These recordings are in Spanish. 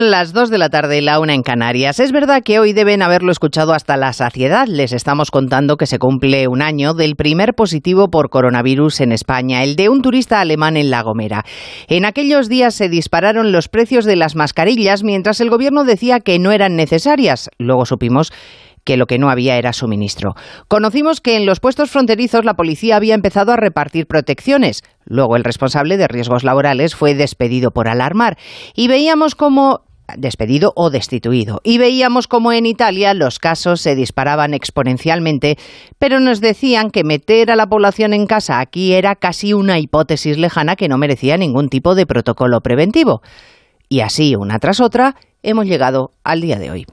Las 2 de la tarde y la 1 en Canarias. Es verdad que hoy deben haberlo escuchado hasta la saciedad. Les estamos contando que se cumple un año del primer positivo por coronavirus en España, el de un turista alemán en La Gomera. En aquellos días se dispararon los precios de las mascarillas mientras el gobierno decía que no eran necesarias. Luego supimos que lo que no había era suministro. Conocimos que en los puestos fronterizos la policía había empezado a repartir protecciones. Luego el responsable de riesgos laborales fue despedido por alarmar. Y veíamos cómo... despedido o destituido. Y veíamos como en Italia los casos se disparaban exponencialmente, pero nos decían que meter a la población en casa aquí era casi una hipótesis lejana que no merecía ningún tipo de protocolo preventivo. Y así, una tras otra, hemos llegado al día de hoy.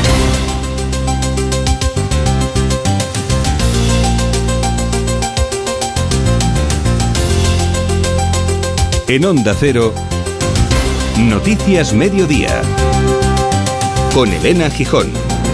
En Onda Cero, Noticias Mediodía, con Elena Gijón.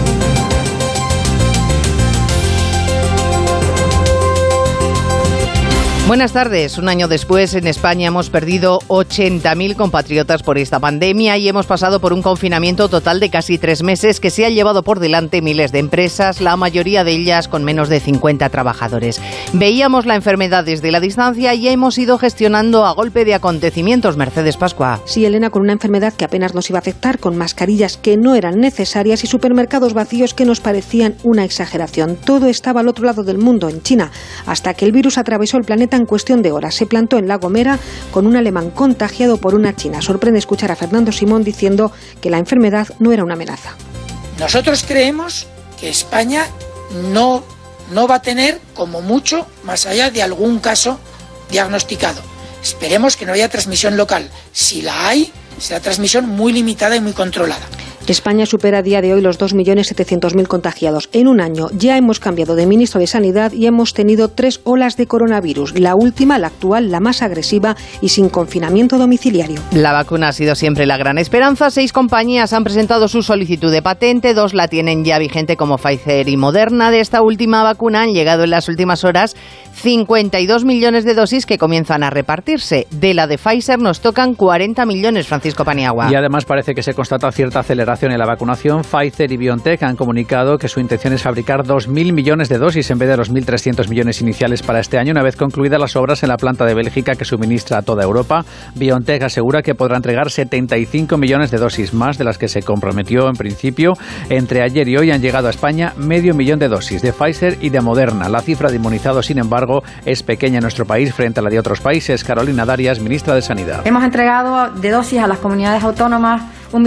Buenas tardes. Un año después, en España hemos perdido 80.000 compatriotas por esta pandemia y hemos pasado por un confinamiento total de casi 3 meses que se ha llevado por delante miles de empresas, la mayoría de ellas con menos de 50 trabajadores. Veíamos la enfermedad desde la distancia y hemos ido gestionando a golpe de acontecimientos. Mercedes Pascua. Sí, Elena, con una enfermedad que apenas nos iba a afectar, con mascarillas que no eran necesarias y supermercados vacíos que nos parecían una exageración. Todo estaba al otro lado del mundo, en China, hasta que el virus atravesó el planeta en cuestión de horas. Se plantó en La Gomera con un alemán contagiado por una china. Sorprende escuchar a Fernando Simón diciendo que la enfermedad no era una amenaza. Nosotros creemos que España no va a tener, como mucho, más allá de algún caso diagnosticado. Esperemos que no haya transmisión local. Si la hay, será transmisión muy limitada y muy controlada. España supera a día de hoy los 2.700.000 contagiados. En un año ya hemos cambiado de ministro de Sanidad y hemos tenido 3 olas de coronavirus. La última, la actual, la más agresiva y sin confinamiento domiciliario. La vacuna ha sido siempre la gran esperanza. 6 compañías han presentado su solicitud de patente, 2 la tienen ya vigente como Pfizer y Moderna. De esta última vacuna han llegado en las últimas horas 52 millones de dosis que comienzan a repartirse. De la de Pfizer nos tocan 40 millones, Francisco Paniagua. Y además parece que se constata cierta aceleración en la vacunación. Pfizer y BioNTech han comunicado que su intención es fabricar 2.000 millones de dosis en vez de los 1.300 millones iniciales para este año, una vez concluidas las obras en la planta de Bélgica que suministra a toda Europa. BioNTech asegura que podrá entregar 75 millones de dosis, más de las que se comprometió en principio. Entre ayer y hoy han llegado a España 500.000 de dosis de Pfizer y de Moderna. La cifra de inmunizados, sin embargo, es pequeña en nuestro país frente a la de otros países. Carolina Darias, ministra de Sanidad. Hemos entregado de dosis a las comunidades autónomas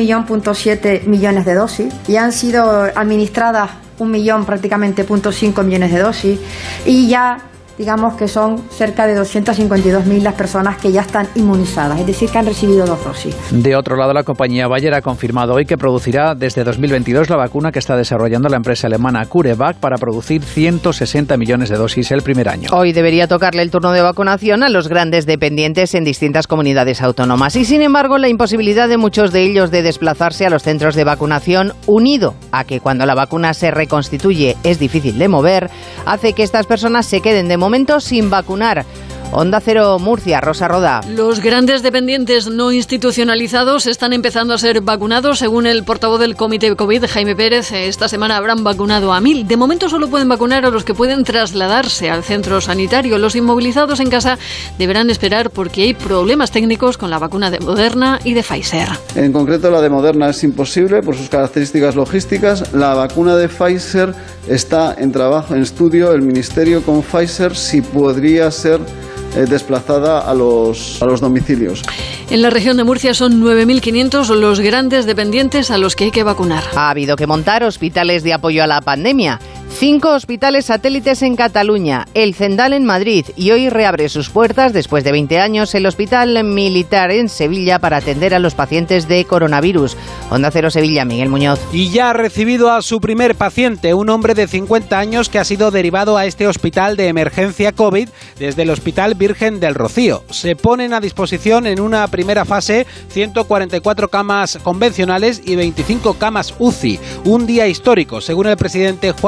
1,7 millones de dosis y han sido administradas 1,5 prácticamente millones de dosis y ya digamos que son cerca de 252.000 las personas que ya están inmunizadas, es decir, que han recibido 2 dosis. De otro lado, la compañía Bayer ha confirmado hoy que producirá desde 2022 la vacuna que está desarrollando la empresa alemana CureVac para producir 160 millones de dosis el primer año. Hoy debería tocarle el turno de vacunación a los grandes dependientes en distintas comunidades autónomas y, sin embargo, la imposibilidad de muchos de ellos de desplazarse a los centros de vacunación, unido a que cuando la vacuna se reconstituye es difícil de mover, hace que estas personas se queden de momento sin vacunar. Onda Cero Murcia, Rosa Roda. Los grandes dependientes no institucionalizados están empezando a ser vacunados. Según el portavoz del Comité COVID, Jaime Pérez, esta semana habrán vacunado a 1.000. De momento solo pueden vacunar a los que pueden trasladarse al centro sanitario. Los inmovilizados en casa deberán esperar porque hay problemas técnicos con la vacuna de Moderna y de Pfizer. En concreto, la de Moderna es imposible por sus características logísticas. La vacuna de Pfizer está en trabajo, en estudio, el Ministerio con Pfizer, si podría ser desplazada a los domicilios. En la región de Murcia son 9.500 los grandes dependientes a los que hay que vacunar. Ha habido que montar hospitales de apoyo a la pandemia. 5 hospitales satélites en Cataluña, el Zendal en Madrid y hoy reabre sus puertas después de 20 años el Hospital Militar en Sevilla para atender a los pacientes de coronavirus. Onda Cero Sevilla, Miguel Muñoz. Y ya ha recibido a su primer paciente, un hombre de 50 años que ha sido derivado a este hospital de emergencia COVID desde el Hospital Virgen del Rocío. Se ponen a disposición en una primera fase 144 camas convencionales y 25 camas UCI. Un día histórico, según el presidente Juanma Moreno.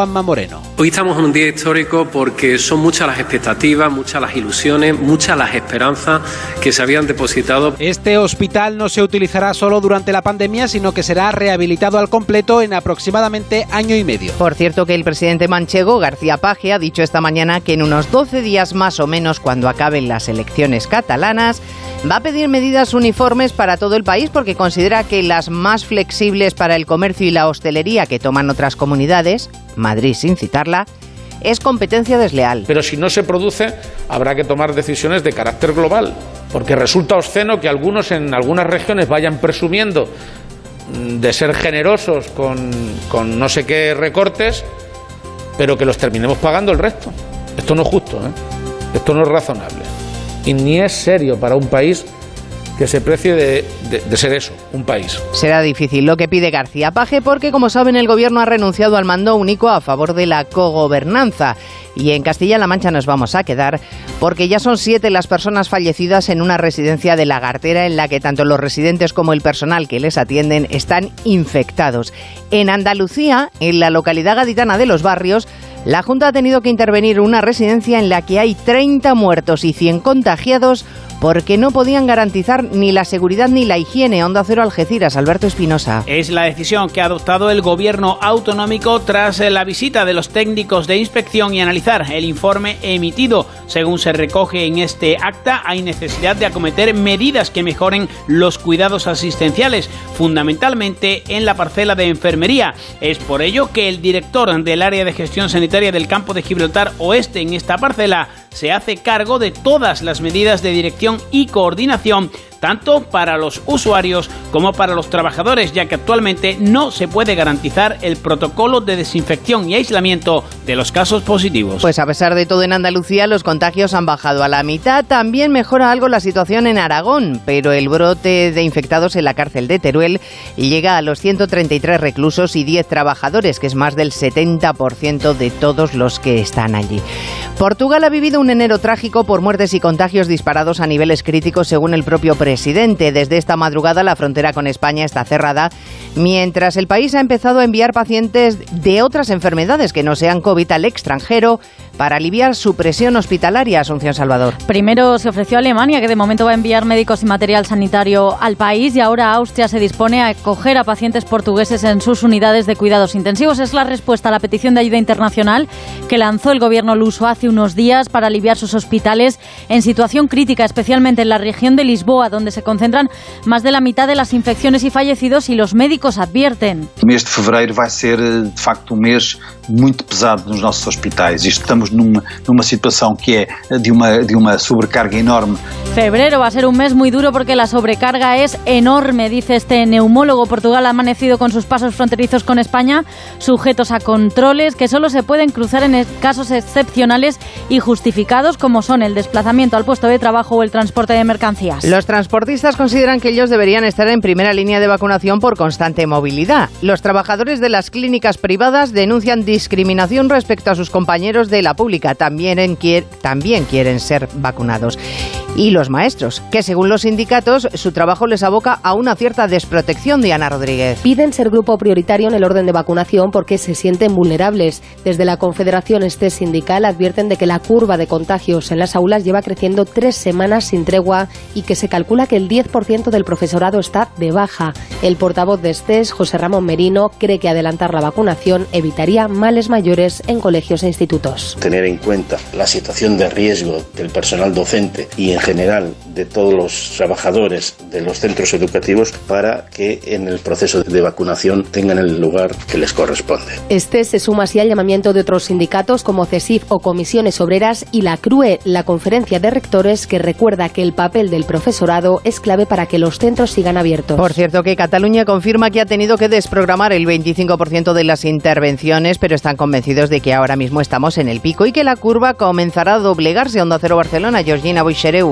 Moreno. Hoy estamos en un día histórico porque son muchas las expectativas, muchas las ilusiones, muchas las esperanzas que se habían depositado. Este hospital no se utilizará solo durante la pandemia, sino que será rehabilitado al completo en aproximadamente año y medio. Por cierto, que el presidente manchego, García Page, ha dicho esta mañana que en unos 12 días más o menos, cuando acaben las elecciones catalanas, va a pedir medidas uniformes para todo el país porque considera que las más flexibles para el comercio y la hostelería que toman otras comunidades, Madrid sin citarla, es competencia desleal. Pero si no se produce, habrá que tomar decisiones de carácter global, porque resulta obsceno que algunos en algunas regiones vayan presumiendo de ser generosos con no sé qué recortes, pero que los terminemos pagando el resto. Esto no es justo, ¿eh? Esto no es razonable. Y ni es serio para un país que se precie de ser eso, un país. Será difícil lo que pide García Page porque, como saben, el Gobierno ha renunciado al mando único a favor de la cogobernanza. Y en Castilla-La Mancha nos vamos a quedar porque ya son 7 las personas fallecidas en una residencia de Lagartera en la que tanto los residentes como el personal que les atienden están infectados. En Andalucía, en la localidad gaditana de Los Barrios, la Junta ha tenido que intervenir una residencia en la que hay 30 muertos y 100 contagiados porque no podían garantizar ni la seguridad ni la higiene. Onda Cero Algeciras, Alberto Espinosa. Es la decisión que ha adoptado el gobierno autonómico tras la visita de los técnicos de inspección y analizar el informe emitido. Según se recoge en este acta, hay necesidad de acometer medidas que mejoren los cuidados asistenciales, fundamentalmente en la parcela de enfermería. Es por ello que el director del área de gestión sanitaria del campo de Gibraltar Oeste en esta parcela se hace cargo de todas las medidas de dirección y coordinación, tanto para los usuarios como para los trabajadores, ya que actualmente no se puede garantizar el protocolo de desinfección y aislamiento de los casos positivos. Pues a pesar de todo, en Andalucía los contagios han bajado a la mitad. También mejora algo la situación en Aragón, pero el brote de infectados en la cárcel de Teruel llega a los 133 reclusos y 10 trabajadores, que es más del 70% de todos los que están allí. Portugal ha vivido un enero trágico por muertes y contagios disparados a niveles críticos, según el propio presidente. Desde esta madrugada la frontera con España está cerrada, mientras el país ha empezado a enviar pacientes de otras enfermedades que no sean COVID al extranjero para aliviar su presión hospitalaria. Asunción Salvador. Primero se ofreció a Alemania, que de momento va a enviar médicos y material sanitario al país, y ahora Austria se dispone a acoger a pacientes portugueses en sus unidades de cuidados intensivos. Es la respuesta a la petición de ayuda internacional que lanzó el gobierno luso hace unos días para aliviar sus hospitales en situación crítica, especialmente en la región de Lisboa, donde se concentran más de la mitad de las infecciones y fallecidos, y los médicos advierten. O mes de fevereiro vai ser, de facto, mes muito pesado nos nossos hospitais. Estamos numa situação que é de uma sobrecarga enorme. Febrero va a ser un mes muy duro porque la sobrecarga es enorme, dice este neumólogo. Portugal ha amanecido con sus pasos fronterizos con España sujetos a controles que solo se pueden cruzar en casos excepcionales y justificados, como son el desplazamiento al puesto de trabajo o el transporte de mercancías. Los transportistas consideran que ellos deberían estar en primera línea de vacunación por constante movilidad. Los trabajadores de las clínicas privadas denuncian discriminación respecto a sus compañeros de la pública. También quieren ser vacunados. Y los maestros, que según los sindicatos, su trabajo les aboca a una cierta desprotección. Diana Rodríguez. Piden ser grupo prioritario en el orden de vacunación porque se sienten vulnerables. Desde la Confederación Sindical advierten de que la curva de contagios en las aulas lleva creciendo 3 semanas sin tregua y que se calcula que el 10% del profesorado está de baja. El portavoz de STES, José Ramón Merino, cree que adelantar la vacunación evitaría males mayores en colegios e institutos. Tener en cuenta la situación de riesgo del personal docente y en general de todos los trabajadores de los centros educativos para que en el proceso de vacunación tengan el lugar que les corresponde. Este se suma así al llamamiento de otros sindicatos como CESIF o Comisiones Obreras y la CRUE, la Conferencia de Rectores, que recuerda que el papel del profesorado es clave para que los centros sigan abiertos. Por cierto, que Cataluña confirma que ha tenido que desprogramar el 25% de las intervenciones, pero están convencidos de que ahora mismo estamos en el pico y que la curva comenzará a doblegarse. Onda Cero Barcelona, Georgina Boixereu.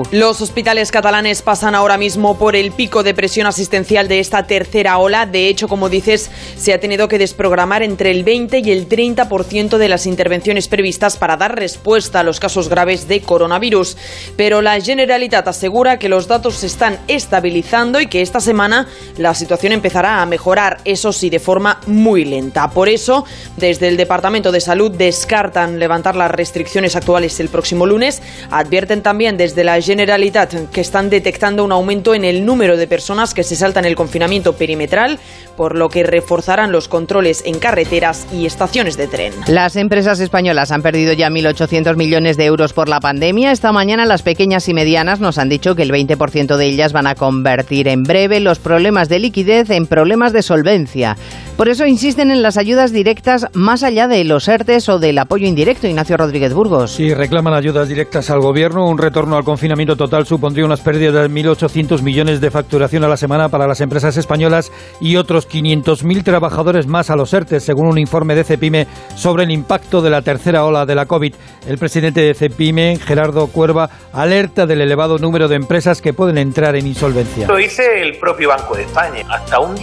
Pau. Los hospitales catalanes pasan ahora mismo por el pico de presión asistencial de esta tercera ola. De hecho, como dices, se ha tenido que desprogramar entre el 20 y el 30% de las intervenciones previstas para dar respuesta a los casos graves de coronavirus. Pero la Generalitat asegura que los datos se están estabilizando y que esta semana la situación empezará a mejorar, eso sí, de forma muy lenta. Por eso, desde el Departamento de Salud descartan levantar las restricciones actuales el próximo lunes. Advierten también desde la Generalitat que están detectando un aumento en el número de personas que se saltan el confinamiento perimetral, por lo que reforzarán los controles en carreteras y estaciones de tren. Las empresas españolas han perdido ya 1.800 millones de euros por la pandemia. Esta mañana las pequeñas y medianas nos han dicho que el 20% de ellas van a convertir en breve los problemas de liquidez en problemas de solvencia. Por eso insisten en las ayudas directas más allá de los ERTEs o del apoyo indirecto. Ignacio Rodríguez Burgos. Sí, reclaman ayudas directas al gobierno. Un retorno al confinamiento total supondría unas pérdidas de 1.800 millones de facturación a la semana para las empresas españolas y otros 500.000 trabajadores más a los ERTEs, según un informe de Cepime sobre el impacto de la tercera ola de la COVID. El presidente de Cepime, Gerardo Cuerva, alerta del elevado número de empresas que pueden entrar en insolvencia. Lo dice el propio Banco de España. Hasta un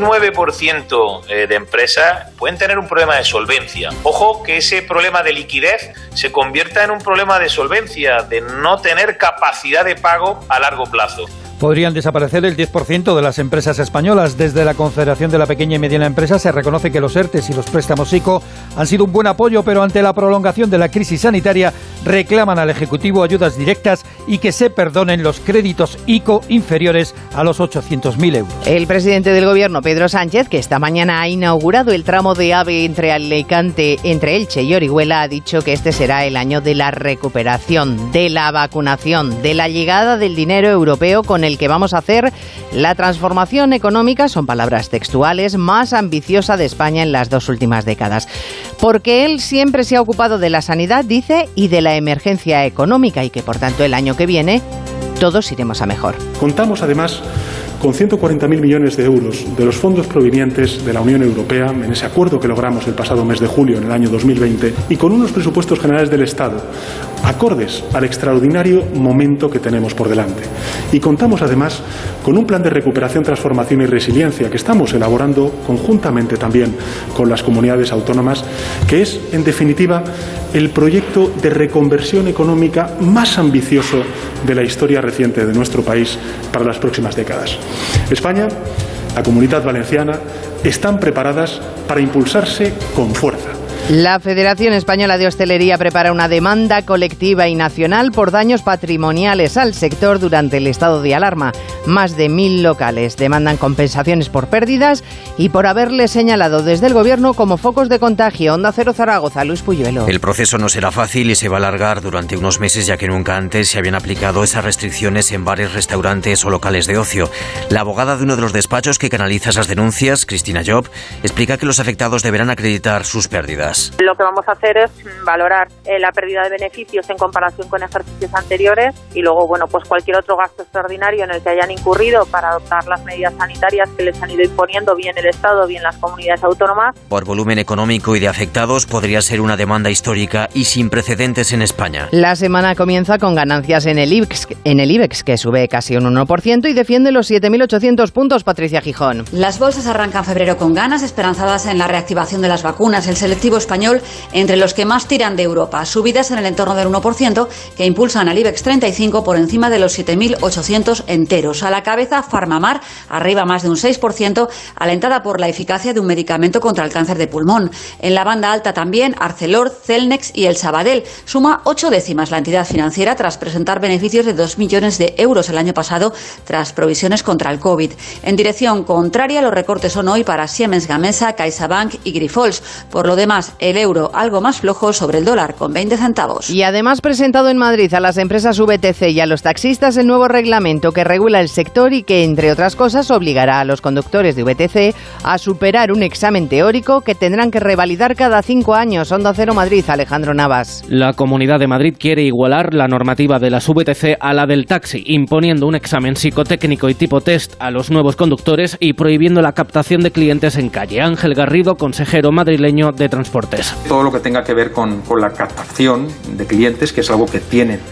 19% de empresas pueden tener un problema de solvencia. Ojo que ese problema de liquidez se convierta en un problema de solvencia, de no tener capacidad de pago a largo plazo. Podrían desaparecer el 10% de las empresas españolas. Desde la Confederación de la Pequeña y Mediana Empresa se reconoce que los ERTEs y los préstamos ICO han sido un buen apoyo, pero ante la prolongación de la crisis sanitaria reclaman al Ejecutivo ayudas directas y que se perdonen los créditos ICO inferiores a los 800.000 euros. El presidente del Gobierno, Pedro Sánchez, que esta mañana ha inaugurado el tramo de AVE entre Alicante, entre Elche y Orihuela, ha dicho que este será el año de la recuperación, de la vacunación, de la llegada del dinero europeo con el que vamos a hacer la transformación económica, son palabras textuales, más ambiciosa de España en las 2 últimas décadas. Porque él siempre se ha ocupado de la sanidad, dice, y de la emergencia económica, y que por tanto el año que viene todos iremos a mejor. Contamos además con 140.000 millones de euros de los fondos provenientes de la Unión Europea en ese acuerdo que logramos el pasado mes de julio, en el año 2020, y con unos presupuestos generales del Estado acordes al extraordinario momento que tenemos por delante. Y contamos además con un plan de recuperación, transformación y resiliencia que estamos elaborando conjuntamente también con las comunidades autónomas, que es, en definitiva, el proyecto de reconversión económica más ambicioso de la historia reciente de nuestro país para las próximas décadas. España, la Comunidad Valenciana, están preparadas para impulsarse con fuerza. La Federación Española de Hostelería prepara una demanda colectiva y nacional por daños patrimoniales al sector durante el estado de alarma. Más de 1.000 locales demandan compensaciones por pérdidas y por haberles señalado desde el Gobierno como focos de contagio. Onda Cero Zaragoza, Luis Puyuelo. El proceso no será fácil y se va a alargar durante unos meses, ya que nunca antes se habían aplicado esas restricciones en bares, restaurantes o locales de ocio. La abogada de uno de los despachos que canaliza esas denuncias, Cristina Job, explica que los afectados deberán acreditar sus pérdidas. Lo que vamos a hacer es valorar la pérdida de beneficios en comparación con ejercicios anteriores y luego, pues cualquier otro gasto extraordinario en el que hayan incurrido para adoptar las medidas sanitarias que les han ido imponiendo bien el Estado, bien las comunidades autónomas. Por volumen económico y de afectados podría ser una demanda histórica y sin precedentes en España. La semana comienza con ganancias en el IBEX, que sube casi un 1% y defiende los 7.800 puntos. Patricia Gijón. Las bolsas arrancan febrero con ganas, esperanzadas en la reactivación de las vacunas. El selectivo español entre los que más tiran de Europa. Subidas en el entorno del 1% que impulsan al IBEX 35 por encima de los 7.800 enteros. A la cabeza, Farmamar, arriba más de un 6%, alentada por la eficacia de un medicamento contra el cáncer de pulmón. En la banda alta también, Arcelor, Celnex y el Sabadell. Suma 8 décimas la entidad financiera tras presentar beneficios de 2 millones de euros el año pasado tras provisiones contra el COVID. En dirección contraria, los recortes son hoy para Siemens Gamesa, CaixaBank y Grifols. Por lo demás, el euro algo más flojo sobre el dólar, con 20 centavos. Y además presentado en Madrid a las empresas VTC y a los taxistas el nuevo reglamento que regula el sector y que, entre otras cosas, obligará a los conductores de VTC a superar un examen teórico que tendrán que revalidar cada 5 años. Onda Cero Madrid, Alejandro Navas. La Comunidad de Madrid quiere igualar la normativa de las VTC a la del taxi, imponiendo un examen psicotécnico y tipo test a los nuevos conductores y prohibiendo la captación de clientes en calle. Ángel Garrido, consejero madrileño de Transportes. Todo lo que tenga que ver con la captación de clientes, que es algo que tiene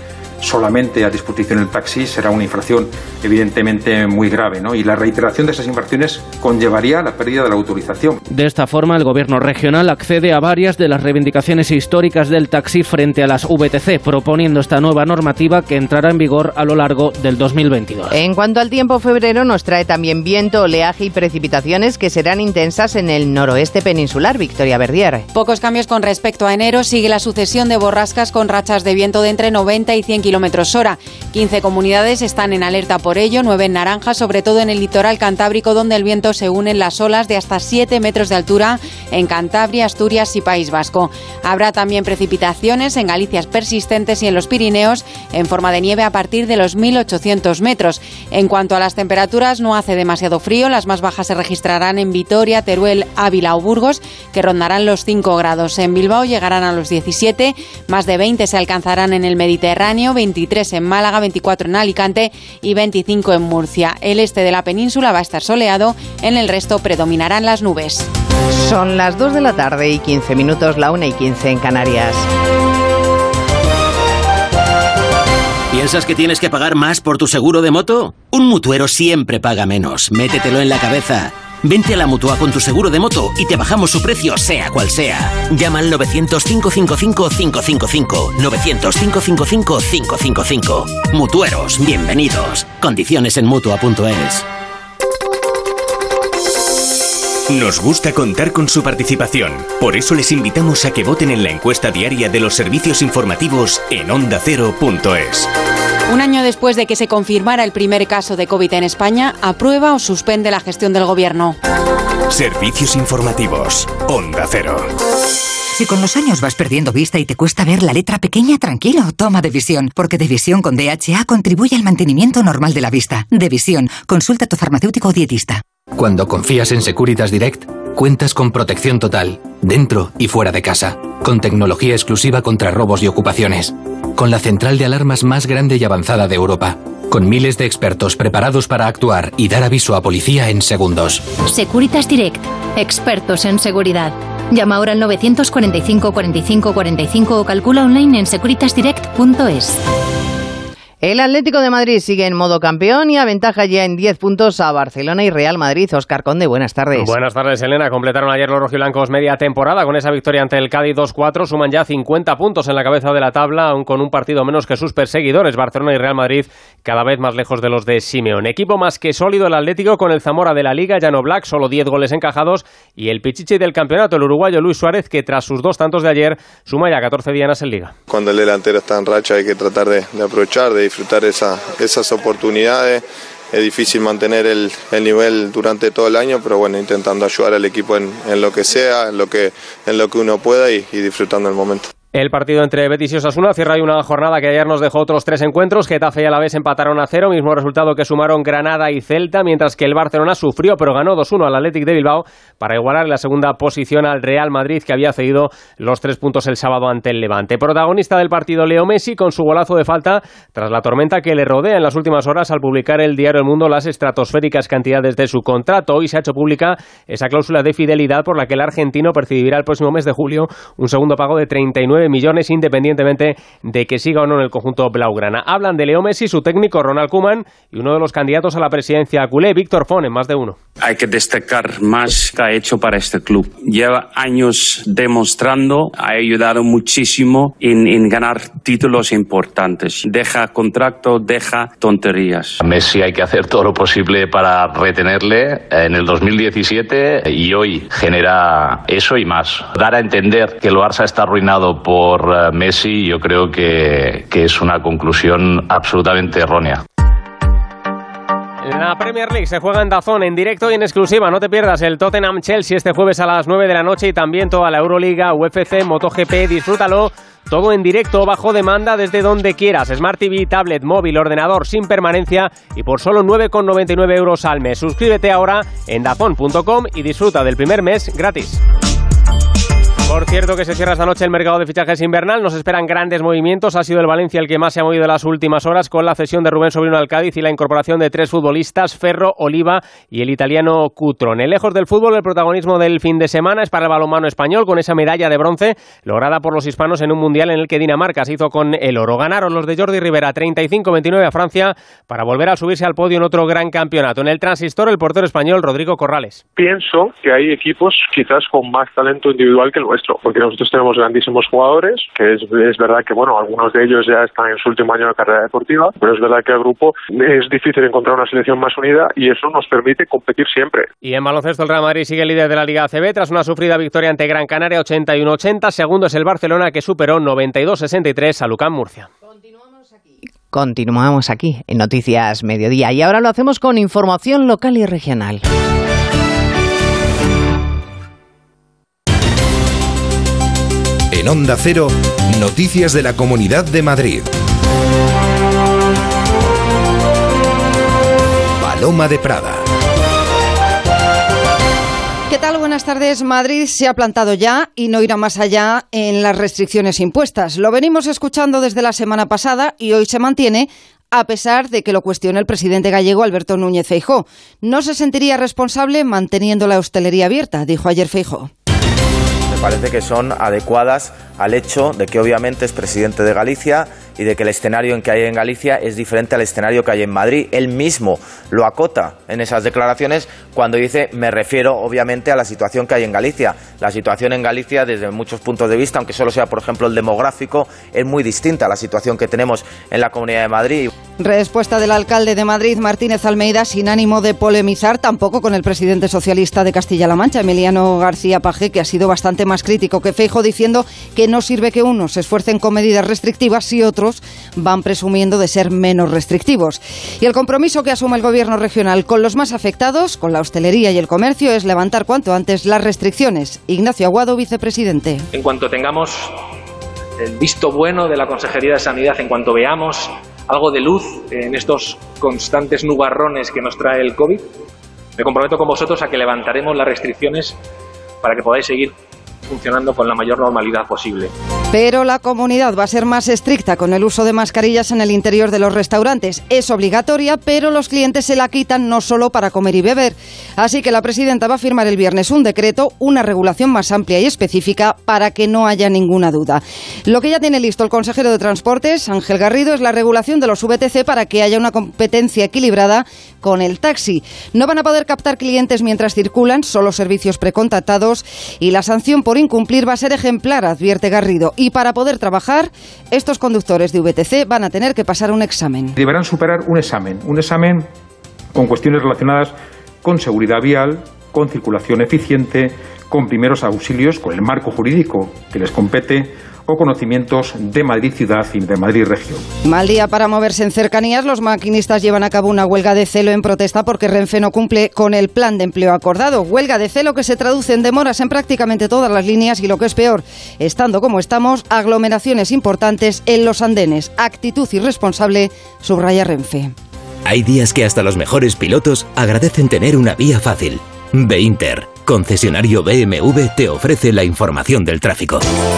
solamente a disposición del taxi será una infracción evidentemente muy grave, ¿no? Y la reiteración de esas infracciones conllevaría la pérdida de la autorización. De esta forma, el gobierno regional accede a varias de las reivindicaciones históricas del taxi frente a las VTC, proponiendo esta nueva normativa que entrará en vigor a lo largo del 2022. En cuanto al tiempo, febrero nos trae también viento, oleaje y precipitaciones que serán intensas en el noroeste peninsular. Victoria Verdier. Pocos cambios con respecto a enero. Sigue la sucesión de borrascas con rachas de viento de entre 90 y 100 kilómetros hora. 15 comunidades están en alerta por ello, 9 en naranja, sobre todo en el litoral cantábrico, donde el viento se une en las olas de hasta 7 metros de altura en Cantabria, Asturias y País Vasco. Habrá también precipitaciones en Galicia persistentes y en los Pirineos en forma de nieve a partir de los 1.800 metros. En cuanto a las temperaturas, no hace demasiado frío. Las más bajas se registrarán en Vitoria, Teruel, Ávila o Burgos, que rondarán los 5 grados. En Bilbao llegarán a los 17, más de 20 se alcanzarán en el Mediterráneo, 23 en Málaga, 24 en Alicante y 25 en Murcia. El este de la península va a estar soleado, en el resto predominarán las nubes. Son las 2 de la tarde y 15 minutos, la 1:15 en Canarias. ¿Piensas que tienes que pagar más por tu seguro de moto? Un mutuero siempre paga menos. Métetelo en la cabeza. Vente a la Mutua con tu seguro de moto y te bajamos su precio, sea cual sea. Llama al 900-555-555. 900-555-555. Mutueros, bienvenidos. Condiciones en Mutua.es. Nos gusta contar con su participación. Por eso les invitamos a que voten en la encuesta diaria de los servicios informativos en ondacero.es. Un año después de que se confirmara el primer caso de COVID en España, ¿aprueba o suspende la gestión del gobierno? Servicios informativos. Onda Cero. Si con los años vas perdiendo vista y te cuesta ver la letra pequeña, tranquilo, toma Devisión, porque Devisión con DHA contribuye al mantenimiento normal de la vista. Devisión, consulta a tu farmacéutico o dietista. Cuando confías en Securitas Direct, cuentas con protección total, dentro y fuera de casa, con tecnología exclusiva contra robos y ocupaciones, con la central de alarmas más grande y avanzada de Europa, con miles de expertos preparados para actuar y dar aviso a policía en segundos. Securitas Direct, expertos en seguridad. Llama ahora al 945 45 45 o calcula online en securitasdirect.es. El Atlético de Madrid sigue en modo campeón y aventaja ya en 10 puntos a Barcelona y Real Madrid. Óscar Conde, buenas tardes. Buenas tardes, Elena. Completaron ayer los rojiblancos media temporada con esa victoria ante el Cádiz 2-4. Suman ya 50 puntos en la cabeza de la tabla, aún con un partido menos que sus perseguidores, Barcelona y Real Madrid, cada vez más lejos de los de Simeone. Equipo más que sólido el Atlético con el Zamora de la Liga, Llano Black, solo 10 goles encajados, y el pichichi del campeonato, el uruguayo Luis Suárez, que tras sus 2 tantos de ayer suma ya 14 dianas en Liga. Cuando el delantero está en racha hay que tratar de aprovechar, de disfrutar esas oportunidades. Es difícil mantener el nivel durante todo el año, pero bueno, intentando ayudar al equipo en lo que sea, en lo que uno pueda y disfrutando el momento. El partido entre Betis y Osasuna cierra hoy una jornada que ayer nos dejó otros 3 encuentros. Getafe y Alavés empataron a 0, mismo resultado que sumaron Granada y Celta, mientras que el Barcelona sufrió pero ganó 2-1 al Athletic de Bilbao para igualar en la segunda posición al Real Madrid, que había cedido los 3 puntos el sábado ante el Levante. Protagonista del partido Leo Messi con su golazo de falta tras la tormenta que le rodea en las últimas horas al publicar el diario El Mundo las estratosféricas cantidades de su contrato. Hoy se ha hecho pública esa cláusula de fidelidad por la que el argentino percibirá el próximo mes de julio un segundo pago de 39 millones, independientemente de que siga o no en el conjunto blaugrana. Hablan de Leo Messi, su técnico Ronald Koeman y uno de los candidatos a la presidencia culé, Víctor Font, en Más de Uno. Hay que destacar más que ha hecho para este club. Lleva años demostrando, ha ayudado muchísimo en ganar títulos importantes. Deja contrato, deja tonterías. A Messi hay que hacer todo lo posible para retenerle en el 2017 y hoy genera eso y más. Dar a entender que el Barça está arruinado por Messi, yo creo que es una conclusión absolutamente errónea. La Premier League se juega en DAZN en directo y en exclusiva. No te pierdas el Tottenham-Chelsea este jueves a las 9 de la noche y también toda la Euroliga, UFC, MotoGP. Disfrútalo todo en directo, bajo demanda, desde donde quieras. Smart TV, tablet, móvil, ordenador, sin permanencia y por solo 9,99 euros al mes. Suscríbete ahora en dazn.com y disfruta del primer mes gratis. Por cierto que se cierra esta noche el mercado de fichajes invernal, nos esperan grandes movimientos, ha sido el Valencia el que más se ha movido en las últimas horas con la cesión de Rubén Sobrino al Cádiz y la incorporación de 3 futbolistas, Ferro, Oliva y el italiano Cutrone. Lejos del fútbol, el protagonismo del fin de semana es para el balonmano español con esa medalla de bronce lograda por los hispanos en un mundial en el que Dinamarca se hizo con el oro. Ganaron los de Jordi Rivera 35-29 a Francia para volver a subirse al podio en otro gran campeonato. En el transistor, el portero español Rodrigo Corrales. Pienso que hay equipos quizás con más talento individual que el nuestro, porque nosotros tenemos grandísimos jugadores, que es verdad que bueno, algunos de ellos ya están en su último año de carrera deportiva, pero es verdad que el grupo es difícil encontrar una selección más unida y eso nos permite competir siempre. Y en baloncesto el Real Madrid sigue líder de la Liga ACB tras una sufrida victoria ante Gran Canaria 81-80, segundo es el Barcelona que superó 92-63 a Lucán Murcia. Continuamos aquí en Noticias Mediodía y ahora lo hacemos con información local y regional. En Onda Cero, noticias de la Comunidad de Madrid. Paloma de Prada. ¿Qué tal? Buenas tardes. Madrid se ha plantado ya y no irá más allá en las restricciones impuestas. Lo venimos escuchando desde la semana pasada y hoy se mantiene, a pesar de que lo cuestione el presidente gallego Alberto Núñez Feijóo. No se sentiría responsable manteniendo la hostelería abierta, dijo ayer Feijóo. Parece que son adecuadas al hecho de que obviamente es presidente de Galicia y de que el escenario en que hay en Galicia es diferente al escenario que hay en Madrid. Él mismo lo acota en esas declaraciones cuando dice, me refiero obviamente a la situación que hay en Galicia. La situación en Galicia desde muchos puntos de vista, aunque solo sea por ejemplo el demográfico, es muy distinta a la situación que tenemos en la Comunidad de Madrid. Respuesta del alcalde de Madrid, Martínez Almeida, sin ánimo de polemizar, tampoco con el presidente socialista de Castilla-La Mancha, Emiliano García Paje, que ha sido bastante más crítico que Feijóo, diciendo que no sirve que unos se esfuercen con medidas restrictivas si otros van presumiendo de ser menos restrictivos. Y el compromiso que asume el gobierno regional con los más afectados, con la hostelería y el comercio, es levantar cuanto antes las restricciones. Ignacio Aguado, vicepresidente. En cuanto tengamos el visto bueno de la Consejería de Sanidad, en cuanto veamos algo de luz en estos constantes nubarrones que nos trae el COVID, me comprometo con vosotros a que levantaremos las restricciones para que podáis seguir funcionando con la mayor normalidad posible. Pero la comunidad va a ser más estricta con el uso de mascarillas en el interior de los restaurantes. Es obligatoria, pero los clientes se la quitan no solo para comer y beber. Así que la presidenta va a firmar el viernes un decreto, una regulación más amplia y específica para que no haya ninguna duda. Lo que ya tiene listo el consejero de Transportes, Ángel Garrido, es la regulación de los VTC para que haya una competencia equilibrada con el taxi. No van a poder captar clientes mientras circulan, solo servicios precontratados, y la sanción por incumplir va a ser ejemplar, advierte Garrido. Y para poder trabajar, estos conductores de VTC van a tener que pasar un examen. Deberán superar un examen con cuestiones relacionadas con seguridad vial, con circulación eficiente, con primeros auxilios, con el marco jurídico que les compete, o conocimientos de Madrid Ciudad y de Madrid Región. Mal día para moverse en cercanías. Los maquinistas llevan a cabo una huelga de celo en protesta porque Renfe no cumple con el plan de empleo acordado. Huelga de celo que se traduce en demoras en prácticamente todas las líneas y, lo que es peor, estando como estamos, aglomeraciones importantes en los andenes. Actitud irresponsable, subraya Renfe. Hay días que hasta los mejores pilotos agradecen tener una vía fácil. Beinter, concesionario BMW, te ofrece la información del tráfico.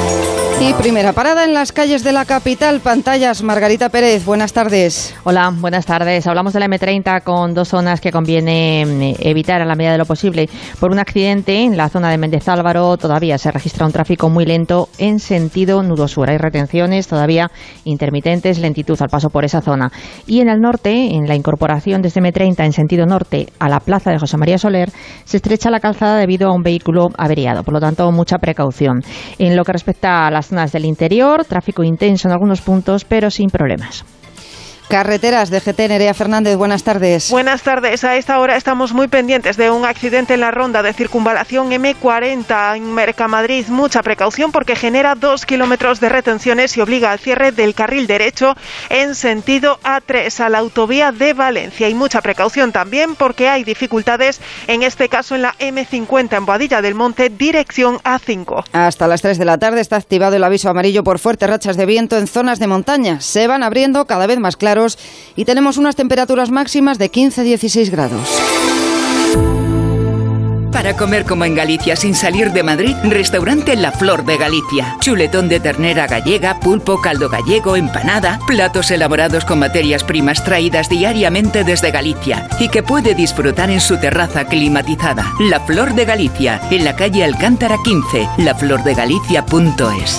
Y primera parada en las calles de la capital. Pantallas, Margarita Pérez, buenas tardes. Hola, buenas tardes. Hablamos de la M30 con dos zonas que conviene evitar a la medida de lo posible. Por un accidente en la zona de Méndez Álvaro todavía se registra un tráfico muy lento en sentido nudo sur. Hay retenciones todavía intermitentes, lentitud al paso por esa zona. Y en el norte, en la incorporación desde M30 en sentido norte a la plaza de José María Soler, se estrecha la calzada debido a un vehículo averiado. Por lo tanto, mucha precaución. En lo que respecta a las zonas del interior, tráfico intenso en algunos puntos, pero sin problemas. Carreteras de GT, Nerea Fernández, buenas tardes. Buenas tardes. A esta hora estamos muy pendientes de un accidente en la ronda de circunvalación M40 en Mercamadrid. Mucha precaución porque genera 2 kilómetros de retenciones y obliga al cierre del carril derecho en sentido A3 a la autovía de Valencia. Y mucha precaución también porque hay dificultades, en este caso en la M50 en Boadilla del Monte, dirección A5. Hasta las 3 de la tarde está activado el aviso amarillo por fuertes rachas de viento en zonas de montaña. Se van abriendo cada vez más claros y tenemos unas temperaturas máximas de 15-16 grados. Para comer como en Galicia sin salir de Madrid, restaurante La Flor de Galicia. Chuletón de ternera gallega, pulpo, caldo gallego, empanada, platos elaborados con materias primas traídas diariamente desde Galicia y que puede disfrutar en su terraza climatizada. La Flor de Galicia, en la calle Alcántara 15, laflordegalicia.es.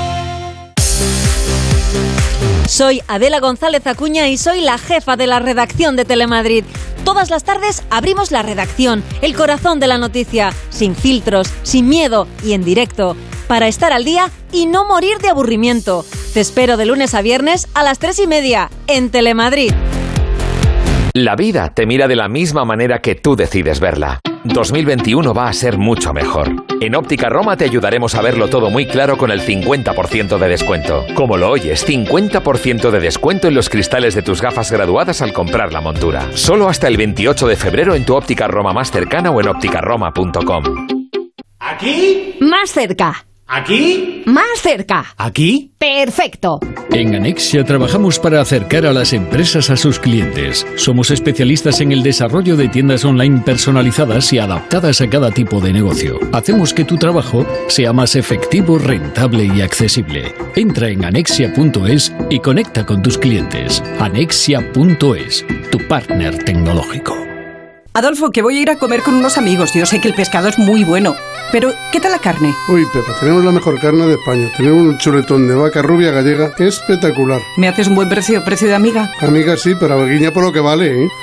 Soy Adela González Acuña y soy la jefa de la redacción de Telemadrid. Todas las tardes abrimos la redacción, el corazón de la noticia, sin filtros, sin miedo y en directo, para estar al día y no morir de aburrimiento. Te espero de lunes a viernes a las 3:30 en Telemadrid. La vida te mira de la misma manera que tú decides verla. 2021 va a ser mucho mejor. En Óptica Roma te ayudaremos a verlo todo muy claro con el 50% de descuento. Como lo oyes, 50% de descuento en los cristales de tus gafas graduadas al comprar la montura. Solo hasta el 28 de febrero en tu Óptica Roma más cercana o en ópticaroma.com. ¿Aquí? Más cerca. ¿Aquí? Más cerca. ¿Aquí? Perfecto. En Anexia trabajamos para acercar a las empresas a sus clientes. Somos especialistas en el desarrollo de tiendas online personalizadas y adaptadas a cada tipo de negocio. Hacemos que tu trabajo sea más efectivo, rentable y accesible. Entra en anexia.es y conecta con tus clientes. Anexia.es, tu partner tecnológico. Adolfo, que voy a ir a comer con unos amigos. Yo sé que el pescado es muy bueno, pero ¿qué tal la carne? Uy, Pepa, tenemos la mejor carne de España. Tenemos un chuletón de vaca rubia gallega espectacular. ¿Me haces un buen precio de amiga? Amiga sí, pero aveguiña por lo que vale, ¿eh?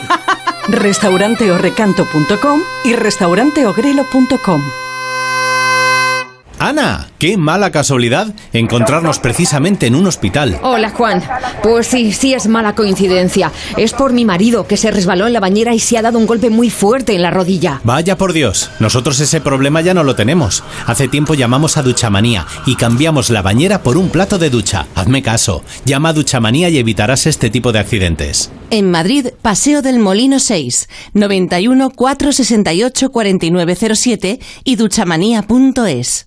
Restauranteorrecanto.com y restauranteogrelo.com. Ana, qué mala casualidad encontrarnos precisamente en un hospital. Hola, Juan. Pues sí es mala coincidencia. Es por mi marido, que se resbaló en la bañera y se ha dado un golpe muy fuerte en la rodilla. Vaya por Dios, nosotros ese problema ya no lo tenemos. Hace tiempo llamamos a Duchamanía y cambiamos la bañera por un plato de ducha. Hazme caso, llama a Duchamanía y evitarás este tipo de accidentes. En Madrid, Paseo del Molino 6, 91 468 4907 y duchamanía.es.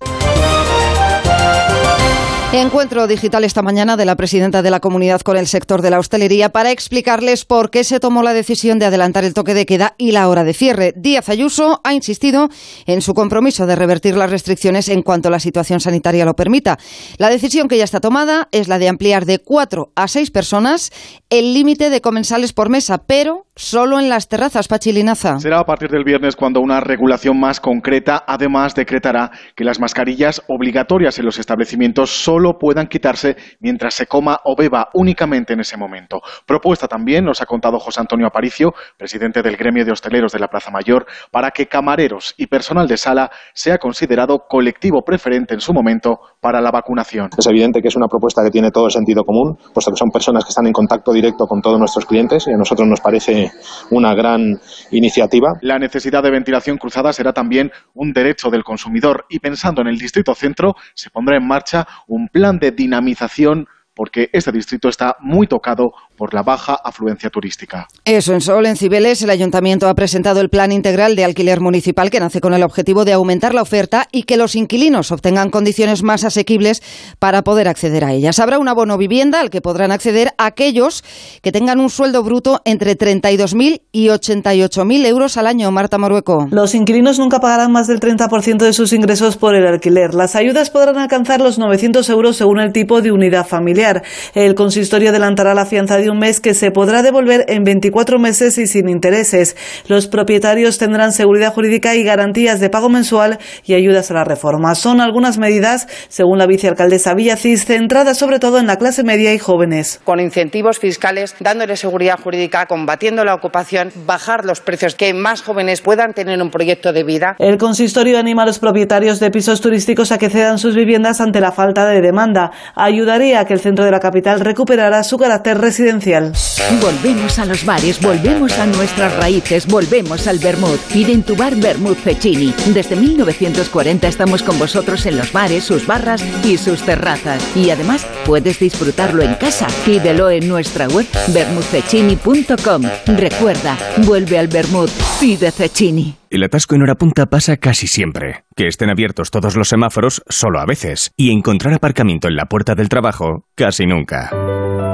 Encuentro digital esta mañana de la presidenta de la comunidad con el sector de la hostelería para explicarles por qué se tomó la decisión de adelantar el toque de queda y la hora de cierre. Díaz Ayuso ha insistido en su compromiso de revertir las restricciones en cuanto la situación sanitaria lo permita. La decisión que ya está tomada es la de ampliar de 4 a 6 personas el límite de comensales por mesa, pero solo en las terrazas, Pachi Linaza. Será a partir del viernes cuando una regulación más concreta además decretará que las mascarillas obligatorias en los establecimientos solo puedan quitarse mientras se coma o beba, únicamente en ese momento. Propuesta también, nos ha contado José Antonio Aparicio, presidente del gremio de hosteleros de la Plaza Mayor, para que camareros y personal de sala sea considerado colectivo preferente en su momento para la vacunación. Es evidente que es una propuesta que tiene todo el sentido común, puesto que son personas que están en contacto directo con todos nuestros clientes y a nosotros nos parece una gran iniciativa. La necesidad de ventilación cruzada será también un derecho del consumidor y pensando en el Distrito Centro se pondrá en marcha un plan de dinamización porque este distrito está muy tocado por la baja afluencia turística. Eso, en Sol, en Cibeles, el Ayuntamiento ha presentado el Plan Integral de Alquiler Municipal que nace con el objetivo de aumentar la oferta y que los inquilinos obtengan condiciones más asequibles para poder acceder a ellas. Habrá un abono vivienda al que podrán acceder aquellos que tengan un sueldo bruto entre 32.000 y 88.000 euros al año. Marta Morueco. Los inquilinos nunca pagarán más del 30% de sus ingresos por el alquiler. Las ayudas podrán alcanzar los 900 euros según el tipo de unidad familiar. El consistorio adelantará la fianza de un mes que se podrá devolver en 24 meses y sin intereses. Los propietarios tendrán seguridad jurídica y garantías de pago mensual y ayudas a la reforma. Son algunas medidas, según la vicealcaldesa Villacís, centradas sobre todo en la clase media y jóvenes. Con incentivos fiscales, dándole seguridad jurídica, combatiendo la ocupación, bajar los precios, que más jóvenes puedan tener un proyecto de vida. El consistorio anima a los propietarios de pisos turísticos a que cedan sus viviendas ante la falta de demanda. Ayudaría a que el centro de la capital recuperará su carácter residencial. Volvemos a los bares, volvemos a nuestras raíces, volvemos al vermut. Pide en tu bar Vermut Cecchini. Desde 1940 estamos con vosotros en los bares, sus barras y sus terrazas. Y además puedes disfrutarlo en casa. Pídelo en nuestra web vermutcecchini.com. Recuerda, vuelve al vermut, pide Cecchini. El atasco en hora punta pasa casi siempre. Que estén abiertos todos los semáforos, solo a veces. Y encontrar aparcamiento en la puerta del trabajo, casi nunca.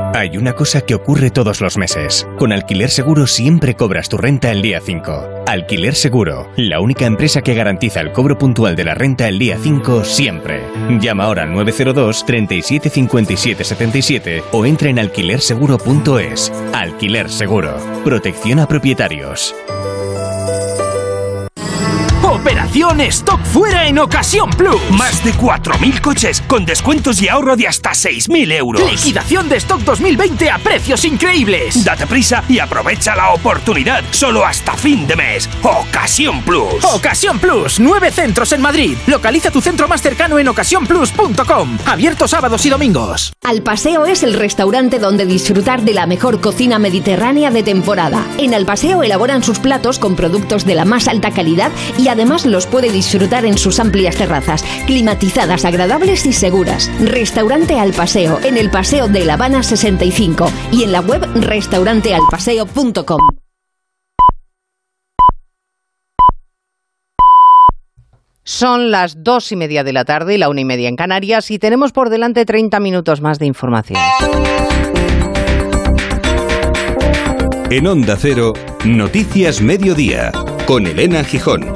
Hay una cosa que ocurre todos los meses. Con Alquiler Seguro siempre cobras tu renta el día 5. Alquiler Seguro, la única empresa que garantiza el cobro puntual de la renta el día 5 siempre. Llama ahora al 902 37 57 77 o entra en alquilerseguro.es. Alquiler Seguro. Protección a propietarios. Operación Stock Fuera en Ocasión Plus. Más de 4.000 coches con descuentos y ahorro de hasta 6.000 euros. Liquidación de stock 2020 a precios increíbles. Date prisa y aprovecha la oportunidad. Solo hasta fin de mes. Ocasión Plus. Ocasión Plus. 9 centros en Madrid. Localiza tu centro más cercano en ocasiónplus.com. Abierto sábados y domingos. Al Paseo es el restaurante donde disfrutar de la mejor cocina mediterránea de temporada. En Al Paseo elaboran sus platos con productos de la más alta calidad y además los puede disfrutar en sus amplias terrazas, climatizadas, agradables y seguras. Restaurante Al Paseo, en el Paseo de La Habana 65 y en la web restaurantealpaseo.com. Son las 2:30 de la tarde y la 1:30 en Canarias y tenemos por delante 30 minutos más de información. En Onda Cero, Noticias Mediodía, con Elena Gijón.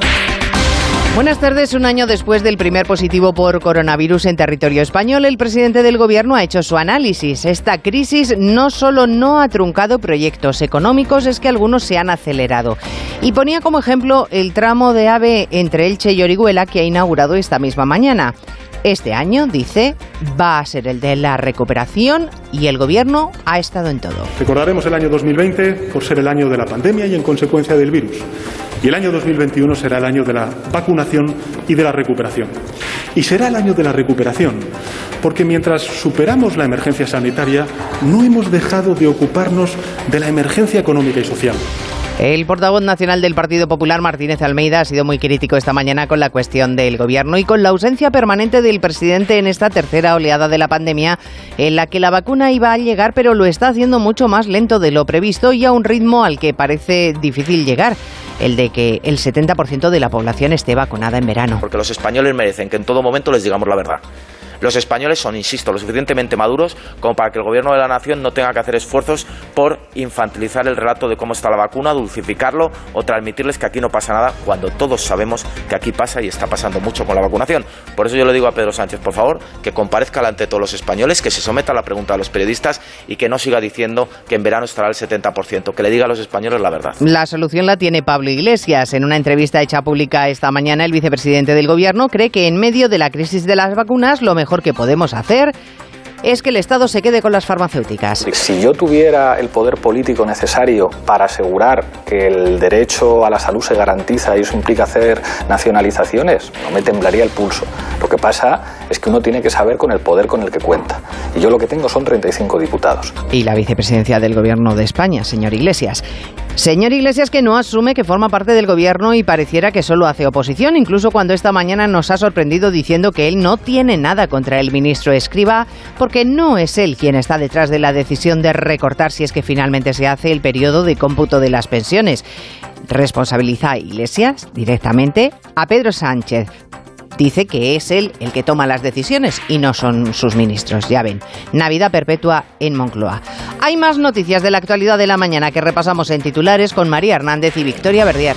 Buenas tardes. Un año después del primer positivo por coronavirus en territorio español, el presidente del Gobierno ha hecho su análisis. Esta crisis no solo no ha truncado proyectos económicos, es que algunos se han acelerado. Y ponía como ejemplo el tramo de AVE entre Elche y Orihuela que ha inaugurado esta misma mañana. Este año, dice, va a ser el de la recuperación y el Gobierno ha estado en todo. Recordaremos el año 2020 por ser el año de la pandemia y en consecuencia del virus. Y el año 2021 será el año de la vacunación y de la recuperación. Y será el año de la recuperación, porque mientras superamos la emergencia sanitaria, no hemos dejado de ocuparnos de la emergencia económica y social. El portavoz nacional del Partido Popular, Martínez Almeida, ha sido muy crítico esta mañana con la cuestión del Gobierno y con la ausencia permanente del presidente en esta tercera oleada de la pandemia, en la que la vacuna iba a llegar, pero lo está haciendo mucho más lento de lo previsto y a un ritmo al que parece difícil llegar, el de que el 70% de la población esté vacunada en verano. Porque los españoles merecen que en todo momento les digamos la verdad. Los españoles son, insisto, lo suficientemente maduros como para que el Gobierno de la Nación no tenga que hacer esfuerzos por infantilizar el relato de cómo está la vacuna, dulcificarlo o transmitirles que aquí no pasa nada cuando todos sabemos que aquí pasa y está pasando mucho con la vacunación. Por eso yo le digo a Pedro Sánchez, por favor, que comparezca delante de todos los españoles, que se someta a la pregunta de los periodistas y que no siga diciendo que en verano estará el 70%, que le diga a los españoles la verdad. La solución la tiene Pablo Iglesias. En una entrevista hecha pública esta mañana, el vicepresidente del Gobierno cree que en medio de la crisis de las vacunas lo mejor que podemos hacer es que el Estado se quede con las farmacéuticas. Si yo tuviera el poder político necesario para asegurar que el derecho a la salud se garantiza y eso implica hacer nacionalizaciones, no me temblaría el pulso. Lo que pasa es que uno tiene que saber con el poder con el que cuenta. Y yo lo que tengo son 35 diputados. Y la vicepresidencia del Gobierno de España, señor Iglesias. Señor Iglesias, que no asume que forma parte del Gobierno y pareciera que solo hace oposición, incluso cuando esta mañana nos ha sorprendido diciendo que él no tiene nada contra el ministro Escrivá, porque no es él quien está detrás de la decisión de recortar, si es que finalmente se hace, el periodo de cómputo de las pensiones. Responsabiliza a Iglesias directamente a Pedro Sánchez. Dice que es él el que toma las decisiones y no son sus ministros. Ya ven, Navidad perpetua en Moncloa. Hay más noticias de la actualidad de la mañana que repasamos en titulares con María Hernández y Victoria Verdier.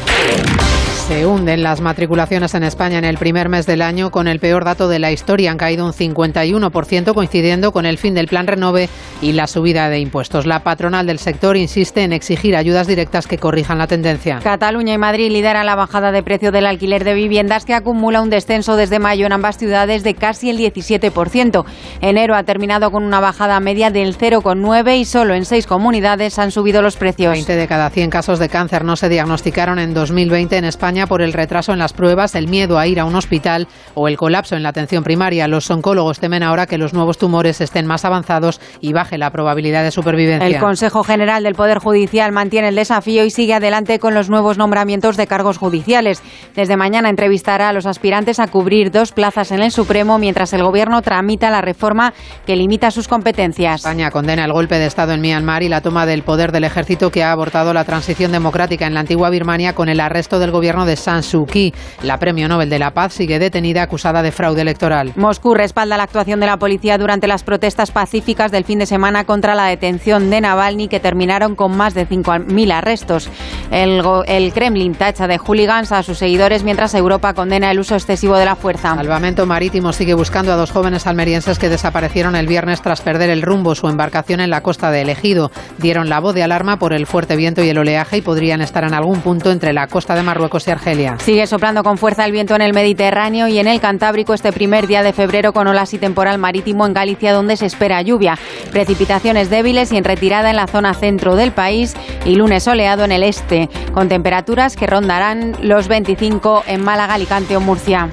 Se hunden las matriculaciones en España en el primer mes del año con el peor dato de la historia. Han caído un 51%, coincidiendo con el fin del Plan Renove y la subida de impuestos. La patronal del sector insiste en exigir ayudas directas que corrijan la tendencia. Cataluña y Madrid lideran la bajada de precio del alquiler de viviendas, que acumula un descenso desde mayo en ambas ciudades de casi el 17%. Enero ha terminado con una bajada media del 0,9% y solo en 6 comunidades han subido los precios. 20 de cada 100 casos de cáncer no se diagnosticaron en 2020 en España por el retraso en las pruebas, el miedo a ir a un hospital o el colapso en la atención primaria. Los oncólogos temen ahora que los nuevos tumores estén más avanzados y baje la probabilidad de supervivencia. El Consejo General del Poder Judicial mantiene el desafío y sigue adelante con los nuevos nombramientos de cargos judiciales. Desde mañana entrevistará a los aspirantes a cubrir 2 plazas en el Supremo, mientras el Gobierno tramita la reforma que limita sus competencias. España condena el golpe de Estado en Myanmar y la toma del poder del ejército que ha abortado la transición democrática en la antigua Birmania con el arresto del gobierno gobierno de San Suu Kyi. La premio Nobel de la Paz sigue detenida acusada de fraude electoral. Moscú respalda la actuación de la policía durante las protestas pacíficas del fin de semana contra la detención de Navalny, que terminaron con más de 5.000 arrestos. El Kremlin tacha de hooligans a sus seguidores, mientras Europa condena el uso excesivo de la fuerza. Salvamento Marítimo sigue buscando a 2 jóvenes almerienses que desaparecieron el viernes tras perder el rumbo. Su embarcación en la costa de El Ejido. Dieron la voz de alarma por el fuerte viento y el oleaje y podrían estar en algún punto entre la costa de Marruecos y Argelia. Sigue soplando con fuerza el viento en el Mediterráneo y en el Cantábrico este primer día de febrero, con olas y temporal marítimo en Galicia, donde se espera lluvia. Precipitaciones débiles y en retirada en la zona centro del país y lunes soleado en el este, con temperaturas que rondarán los 25 en Málaga, Alicante o Murcia.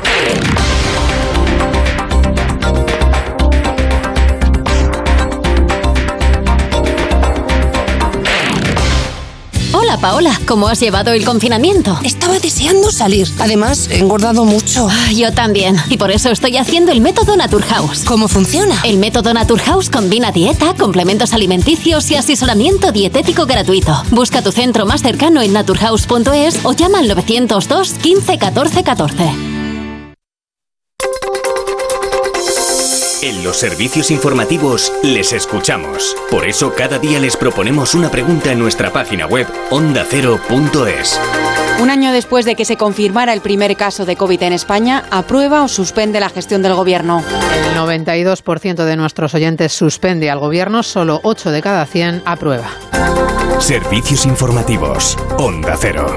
Hola Paola, ¿cómo has llevado el confinamiento? Estaba deseando salir. Además, he engordado mucho. Yo también. Y por eso estoy haciendo el método Naturhaus. ¿Cómo funciona? El método Naturhaus combina dieta, complementos alimenticios y asesoramiento dietético gratuito. Busca tu centro más cercano en naturhaus.es o llama al 902 15 14 14. En los servicios informativos les escuchamos. Por eso cada día les proponemos una pregunta en nuestra página web ondacero.es. Un año después de que se confirmara el primer caso de COVID en España, ¿aprueba o suspende la gestión del Gobierno? El 92% de nuestros oyentes suspende al Gobierno, solo 8 de cada 100 aprueba. Servicios informativos. Onda Cero.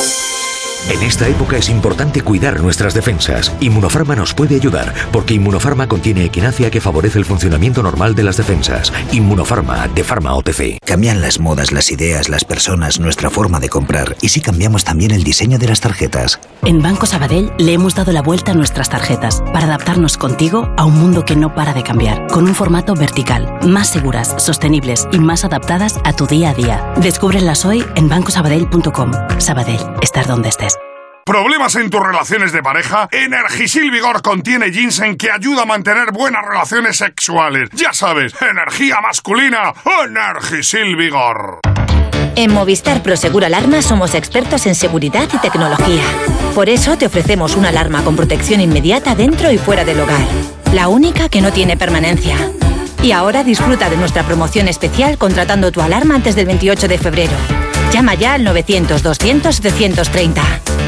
En esta época es importante cuidar nuestras defensas. Inmunofarma nos puede ayudar, porque Inmunofarma contiene equinacia que favorece el funcionamiento normal de las defensas. Inmunofarma, de Pharma OTC. Cambian las modas, las ideas, las personas, nuestra forma de comprar. ¿Y si cambiamos también el diseño de las tarjetas? En Banco Sabadell le hemos dado la vuelta a nuestras tarjetas para adaptarnos contigo a un mundo que no para de cambiar, con un formato vertical, más seguras, sostenibles y más adaptadas a tu día a día. Descúbrelas hoy en bancosabadell.com. Sabadell, estar donde estés. ¿Problemas en tus relaciones de pareja? Energisil Vigor contiene ginseng que ayuda a mantener buenas relaciones sexuales. Ya sabes, energía masculina, Energisil Vigor. En Movistar Prosegur Alarma somos expertos en seguridad y tecnología. Por eso te ofrecemos una alarma con protección inmediata dentro y fuera del hogar. La única que no tiene permanencia. Y ahora disfruta de nuestra promoción especial contratando tu alarma antes del 28 de febrero. Llama ya al 900-200-730.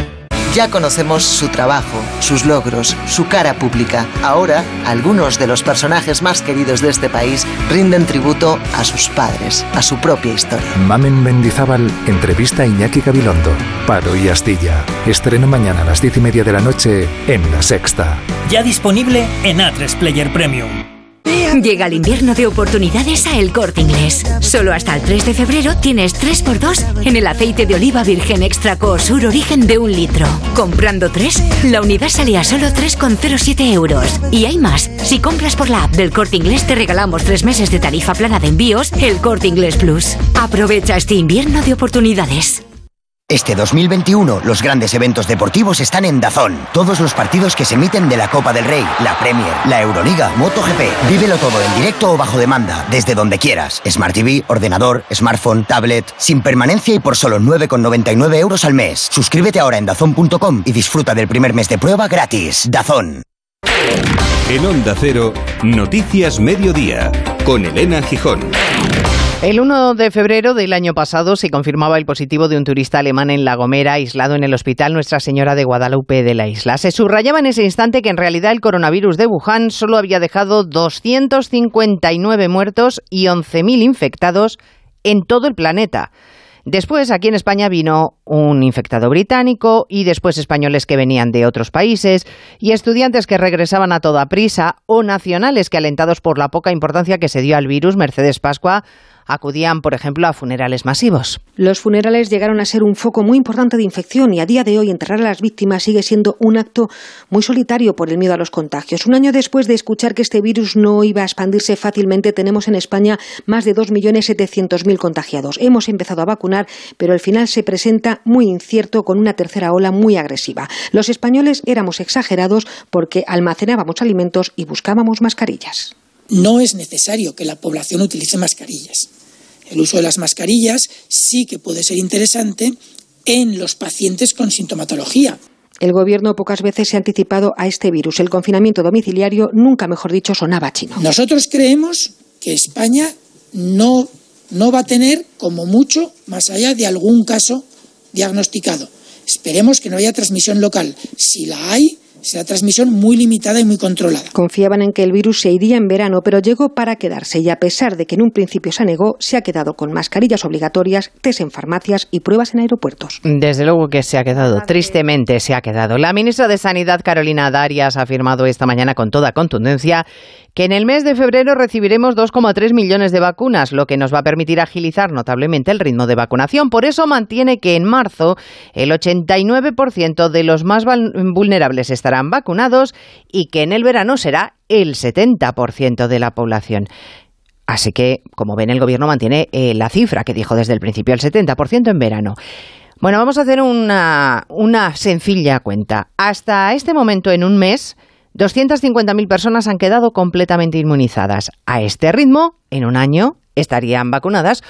Ya conocemos su trabajo, sus logros, su cara pública. Ahora, algunos de los personajes más queridos de este país rinden tributo a sus padres, a su propia historia. Mamen Mendizábal entrevista a Iñaki Gabilondo. Paro y Astilla. Estreno mañana a las 10:30 de la noche en La Sexta. Ya disponible en A3 Player Premium. Llega el invierno de oportunidades a El Corte Inglés. Solo hasta el 3 de febrero tienes 3x2 en el aceite de oliva virgen extra Coosur Origen de 1 litro. Comprando 3, la unidad sale a solo 3,07 euros. Y hay más. Si compras por la app del Corte Inglés te regalamos 3 meses de tarifa plana de envíos, El Corte Inglés Plus. Aprovecha este invierno de oportunidades. Este 2021, los grandes eventos deportivos están en DAZN. Todos los partidos que se emiten de la Copa del Rey, la Premier, la Euroliga, MotoGP. Vívelo todo en directo o bajo demanda, desde donde quieras. Smart TV, ordenador, smartphone, tablet, sin permanencia y por solo 9,99 euros al mes. Suscríbete ahora en DAZN.com y disfruta del primer mes de prueba gratis. DAZN. En Onda Cero, Noticias Mediodía, con Elena Gijón. El 1 de febrero del año pasado se confirmaba el positivo de un turista alemán en La Gomera, aislado en el Hospital Nuestra Señora de Guadalupe de la isla. Se subrayaba en ese instante que en realidad el coronavirus de Wuhan solo había dejado 259 muertos y 11.000 infectados en todo el planeta. Después, aquí en España vino un infectado británico y después españoles que venían de otros países y estudiantes que regresaban a toda prisa o nacionales que, alentados por la poca importancia que se dio al virus, Mercedes Pascua, acudían, por ejemplo, a funerales masivos. Los funerales llegaron a ser un foco muy importante de infección y a día de hoy enterrar a las víctimas sigue siendo un acto muy solitario por el miedo a los contagios. Un año después de escuchar que este virus no iba a expandirse fácilmente, tenemos en España más de 2.700.000 contagiados. Hemos empezado a vacunar, pero el final se presenta muy incierto con una tercera ola muy agresiva. Los españoles éramos exagerados porque almacenábamos alimentos y buscábamos mascarillas. No es necesario que la población utilice mascarillas. El uso de las mascarillas sí que puede ser interesante en los pacientes con sintomatología. El gobierno pocas veces se ha anticipado a este virus. El confinamiento domiciliario, nunca mejor dicho, sonaba chino. Nosotros creemos que España no va a tener, como mucho, más allá de algún caso diagnosticado. Esperemos que no haya transmisión local. Si la hay, será transmisión muy limitada y muy controlada. Confiaban en que el virus se iría en verano, pero llegó para quedarse y a pesar de que en un principio se negó, se ha quedado con mascarillas obligatorias, test en farmacias y pruebas en aeropuertos. Desde luego que se ha quedado, tristemente se ha quedado. La ministra de Sanidad, Carolina Darias, ha afirmado esta mañana con toda contundencia que en el mes de febrero recibiremos 2,3 millones de vacunas, lo que nos va a permitir agilizar notablemente el ritmo de vacunación. Por eso mantiene que en marzo el 89% de los más vulnerables estarán vacunados y que en el verano será el 70% de la población. Así que, como ven, el Gobierno mantiene la cifra que dijo desde el principio, el 70% en verano. Bueno, vamos a hacer una sencilla cuenta. Hasta este momento, en un mes, 250.000 personas han quedado completamente inmunizadas. A este ritmo, en un año, estarían vacunadas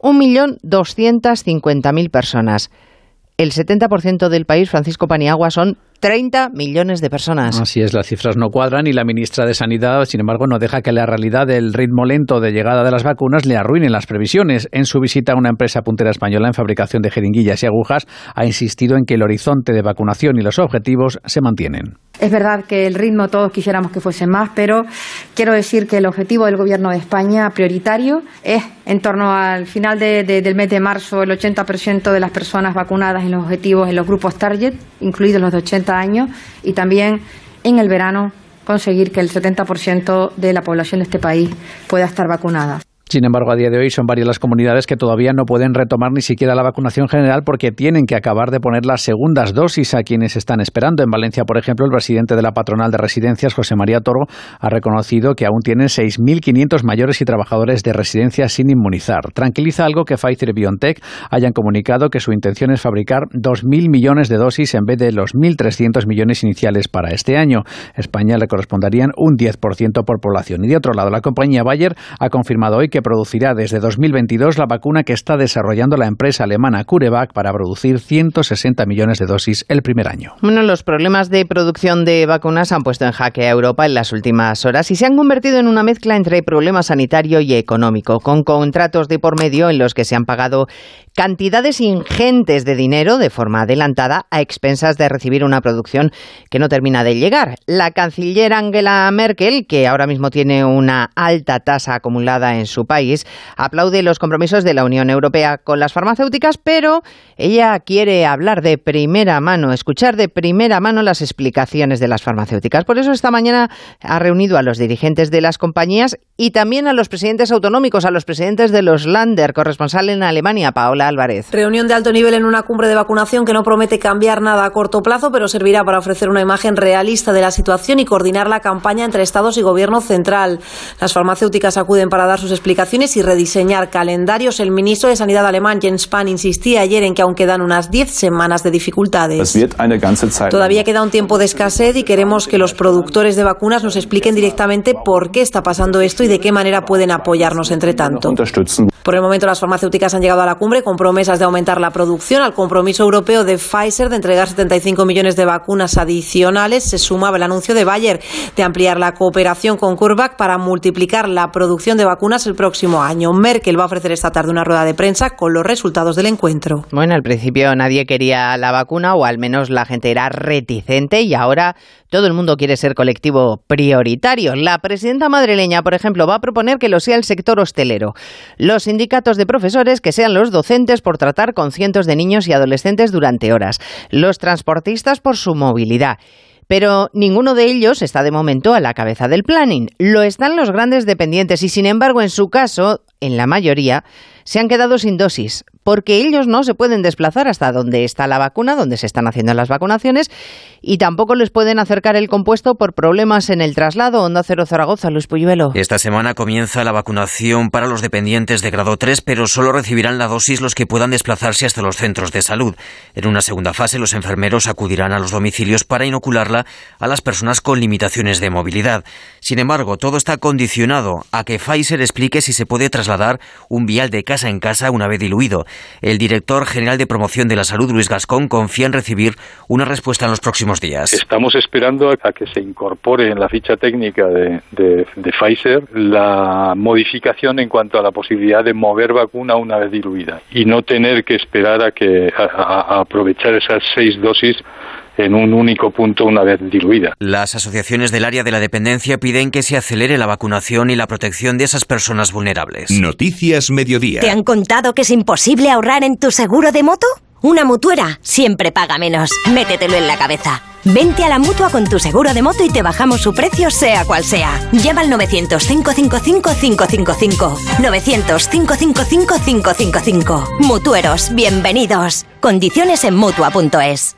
1.250.000 personas. El 70% del país, Francisco Paniagua, son 30 millones de personas. Así es, las cifras no cuadran y la ministra de Sanidad, sin embargo, no deja que la realidad del ritmo lento de llegada de las vacunas le arruine las previsiones. En su visita a una empresa puntera española en fabricación de jeringuillas y agujas, ha insistido en que el horizonte de vacunación y los objetivos se mantienen. Es verdad que el ritmo todos quisiéramos que fuese más, pero quiero decir que el objetivo del Gobierno de España prioritario es, en torno al final del mes de marzo, el 80% de las personas vacunadas en los objetivos, en los grupos target, incluidos los de 80 años, y también en el verano conseguir que el 70% de la población de este país pueda estar vacunada. Sin embargo, a día de hoy son varias las comunidades que todavía no pueden retomar ni siquiera la vacunación general porque tienen que acabar de poner las segundas dosis a quienes están esperando. En Valencia, por ejemplo, el presidente de la patronal de residencias, José María Toro, ha reconocido que aún tienen 6.500 mayores y trabajadores de residencias sin inmunizar. Tranquiliza algo que Pfizer y BioNTech hayan comunicado que su intención es fabricar 2.000 millones de dosis en vez de los 1.300 millones iniciales para este año. España le corresponderían un 10% por población. Y de otro lado, la compañía Bayer ha confirmado hoy que producirá desde 2022 la vacuna que está desarrollando la empresa alemana CureVac para producir 160 millones de dosis el primer año. Bueno, los problemas de producción de vacunas han puesto en jaque a Europa en las últimas horas y se han convertido en una mezcla entre problema sanitario y económico, con contratos de por medio en los que se han pagado cantidades ingentes de dinero de forma adelantada a expensas de recibir una producción que no termina de llegar. La canciller Angela Merkel, que ahora mismo tiene una alta tasa acumulada en su país, aplaude los compromisos de la Unión Europea con las farmacéuticas, pero ella quiere hablar de primera mano, escuchar de primera mano las explicaciones de las farmacéuticas. Por eso esta mañana ha reunido a los dirigentes de las compañías y también a los presidentes autonómicos, a los presidentes de los Länder. Corresponsal en Alemania, Paola Álvarez. Reunión de alto nivel en una cumbre de vacunación que no promete cambiar nada a corto plazo, pero servirá para ofrecer una imagen realista de la situación y coordinar la campaña entre Estados y Gobierno central. Las farmacéuticas acuden para dar sus explicaciones y rediseñar calendarios. El ministro de Sanidad alemán, Jens Spahn, insistía ayer en que aún quedan unas 10 semanas de dificultades. Todavía queda un tiempo de escasez y queremos que los productores de vacunas nos expliquen directamente por qué está pasando esto y de qué manera pueden apoyarnos entre tanto. Por el momento, las farmacéuticas han llegado a la cumbre con promesas de aumentar la producción. Al compromiso europeo de Pfizer de entregar 75 millones de vacunas adicionales se sumaba el anuncio de Bayer de ampliar la cooperación con CureVac para multiplicar la producción de vacunas el próximo año. Merkel va a ofrecer esta tarde una rueda de prensa con los resultados del encuentro. Bueno, al principio nadie quería la vacuna, o al menos la gente era reticente, y ahora todo el mundo quiere ser colectivo prioritario. La presidenta madrileña, por ejemplo, va a proponer que lo sea el sector hostelero, los sindicatos de profesores, que sean los docentes por tratar con cientos de niños y adolescentes durante horas, los transportistas por su movilidad. Pero ninguno de ellos está de momento a la cabeza del planning. Lo están los grandes dependientes y, sin embargo, en su caso, en la mayoría, se han quedado sin dosis, porque ellos no se pueden desplazar hasta donde está la vacuna, donde se están haciendo las vacunaciones, y tampoco les pueden acercar el compuesto por problemas en el traslado. Onda Cero Zaragoza, Luis Puyuelo. Esta semana comienza la vacunación para los dependientes de grado 3, pero solo recibirán la dosis los que puedan desplazarse hasta los centros de salud. En una segunda fase, los enfermeros acudirán a los domicilios para inocularla a las personas con limitaciones de movilidad. Sin embargo, todo está condicionado a que Pfizer explique si se puede trasladar trasladar un vial de casa en casa una vez diluido. El director general de Promoción de la Salud, Luis Gascón, confía en recibir una respuesta en los próximos días. Estamos esperando a que se incorpore en la ficha técnica de Pfizer la modificación en cuanto a la posibilidad de mover vacuna una vez diluida y no tener que esperar a aprovechar esas 6 dosis en un único punto una vez diluida. Las asociaciones del área de la dependencia piden que se acelere la vacunación y la protección de esas personas vulnerables. Noticias Mediodía. ¿Te han contado que es imposible ahorrar en tu seguro de moto? Una mutuera siempre paga menos. Métetelo en la cabeza. Vente a la Mutua con tu seguro de moto y te bajamos su precio sea cual sea. Llama al 900-555-555. 900-555-555. Mutueros, bienvenidos. Condiciones en Mutua.es.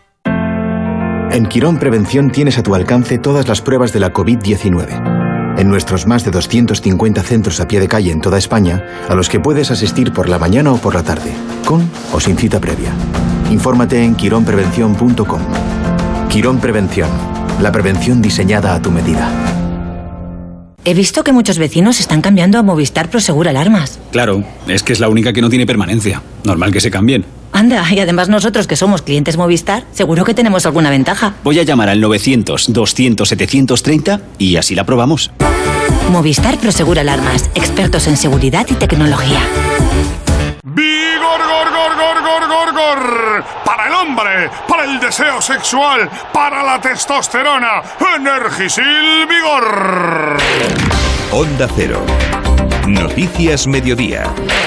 En Quirón Prevención tienes a tu alcance todas las pruebas de la COVID-19. En nuestros más de 250 centros a pie de calle en toda España, a los que puedes asistir por la mañana o por la tarde, con o sin cita previa. Infórmate en quironprevención.com. Quirón Prevención, la prevención diseñada a tu medida. He visto que muchos vecinos están cambiando a Movistar Prosegur Alarmas. Claro, es que es la única que no tiene permanencia. Normal que se cambien. Anda, y además nosotros que somos clientes Movistar, seguro que tenemos alguna ventaja. Voy a llamar al 900-200-730 y así la probamos. Movistar Prosegur Alarmas, expertos en seguridad y tecnología. ¡Vigor, gor, gor, gor, gor, gor, gor! Para el hombre, para el deseo sexual, para la testosterona. Energisil Vigor. Onda Cero. Noticias Mediodía.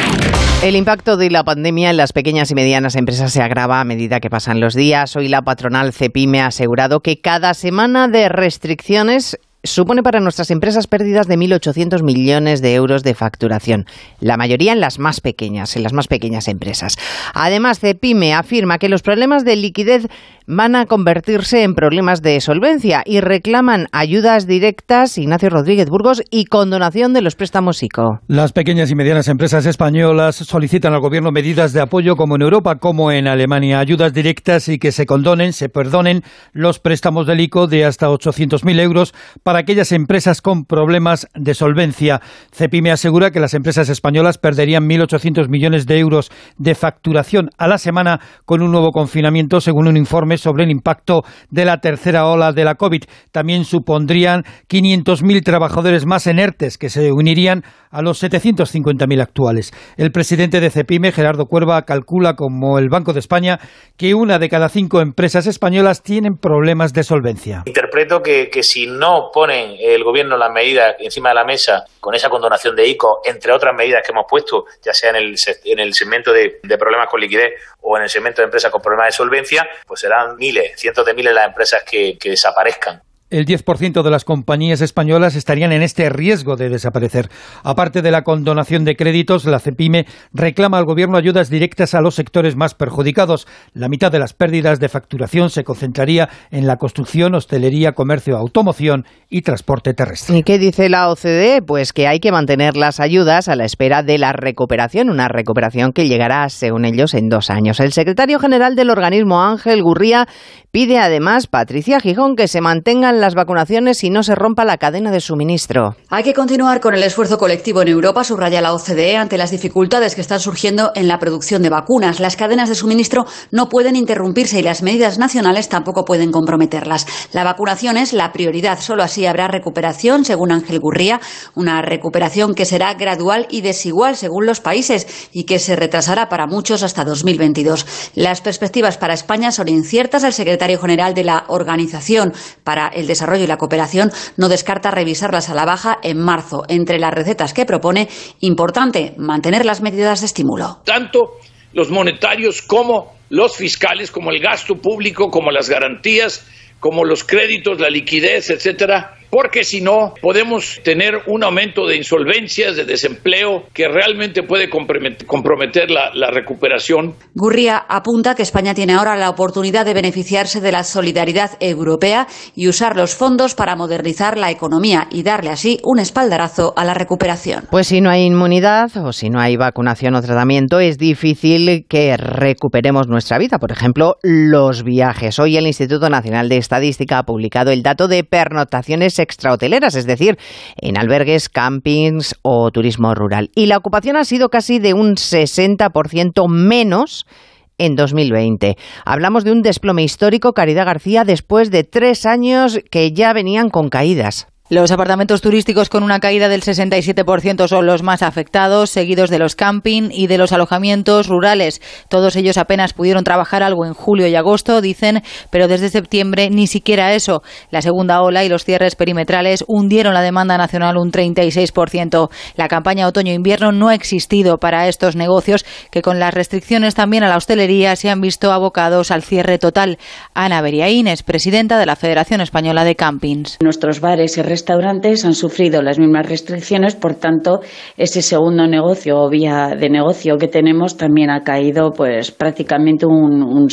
El impacto de la pandemia en las pequeñas y medianas empresas se agrava a medida que pasan los días. Hoy la patronal CEPIME ha asegurado que cada semana de restricciones supone para nuestras empresas pérdidas de 1.800 millones de euros de facturación, la mayoría en las más pequeñas empresas. Además, CEPIME afirma que los problemas de liquidez van a convertirse en problemas de solvencia y reclaman ayudas directas, Ignacio Rodríguez Burgos, y condonación de los préstamos ICO. Las pequeñas y medianas empresas españolas solicitan al gobierno medidas de apoyo como en Europa, como en Alemania, ayudas directas y que se perdonen los préstamos del ICO de hasta 800.000 euros para aquellas empresas con problemas de solvencia. CEPIME asegura que las empresas españolas perderían 1.800 millones de euros de facturación a la semana con un nuevo confinamiento, según un informe sobre el impacto de la tercera ola de la COVID. También supondrían 500.000 trabajadores más en ERTEs, que se unirían a los 750.000 actuales. El presidente de CEPIME, Gerardo Cuerva, calcula, como el Banco de España, que 1 de cada 5 empresas españolas tienen problemas de solvencia. Interpreto que si no ponen el gobierno las medidas encima de la mesa con esa condonación de ICO, entre otras medidas que hemos puesto, ya sea en el segmento de problemas con liquidez o en el segmento de empresas con problemas de solvencia, pues serán miles, cientos de miles las empresas que desaparezcan. El 10% de las compañías españolas estarían en este riesgo de desaparecer. Aparte de la condonación de créditos, la CEPIME reclama al gobierno ayudas directas a los sectores más perjudicados. La mitad de las pérdidas de facturación se concentraría en la construcción, hostelería, comercio, automoción y transporte terrestre. ¿Y qué dice la OCDE? Pues que hay que mantener las ayudas a la espera de la recuperación, una recuperación que llegará, según ellos, en 2 años. El secretario general del organismo, Ángel Gurría, pide además, Patricia Gijón, que se mantengan las vacunaciones y no se rompa la cadena de suministro. Hay que continuar con el esfuerzo colectivo en Europa, subraya la OCDE, ante las dificultades que están surgiendo en la producción de vacunas. Las cadenas de suministro no pueden interrumpirse y las medidas nacionales tampoco pueden comprometerlas. La vacunación es la prioridad, solo así habrá recuperación, según Ángel Gurría, una recuperación que será gradual y desigual según los países y que se retrasará para muchos hasta 2022. Las perspectivas para España son inciertas. El secretario general de la Organización para el Desarrollo y la Cooperación no descarta revisarlas a la baja en marzo. Entre las recetas que propone, importante mantener las medidas de estímulo. Tanto los monetarios como los fiscales, como el gasto público, como las garantías, como los créditos, la liquidez, etcétera, porque si no podemos tener un aumento de insolvencias, de desempleo, que realmente puede comprometer la recuperación. Gurría apunta que España tiene ahora la oportunidad de beneficiarse de la solidaridad europea y usar los fondos para modernizar la economía y darle así un espaldarazo a la recuperación. Pues si no hay inmunidad o si no hay vacunación o tratamiento, es difícil que recuperemos nuestra vida. Por ejemplo, los viajes. Hoy el Instituto Nacional de Estadística ha publicado el dato de pernoctaciones extrahoteleras, es decir, en albergues, campings o turismo rural. Y la ocupación ha sido casi de un 60% menos en 2020. Hablamos de un desplome histórico, Caridad García, después de 3 años que ya venían con caídas. Los apartamentos turísticos con una caída del 67% son los más afectados, seguidos de los camping y de los alojamientos rurales. Todos ellos apenas pudieron trabajar algo en julio y agosto, dicen, pero desde septiembre ni siquiera eso. La segunda ola y los cierres perimetrales hundieron la demanda nacional un 36%. La campaña otoño-invierno no ha existido para estos negocios que con las restricciones también a la hostelería se han visto abocados al cierre total. Ana Beriaín es presidenta de la Federación Española de Campings. Nuestros bares y restaurantes han sufrido las mismas restricciones, por tanto, ese segundo negocio o vía de negocio que tenemos también ha caído pues prácticamente un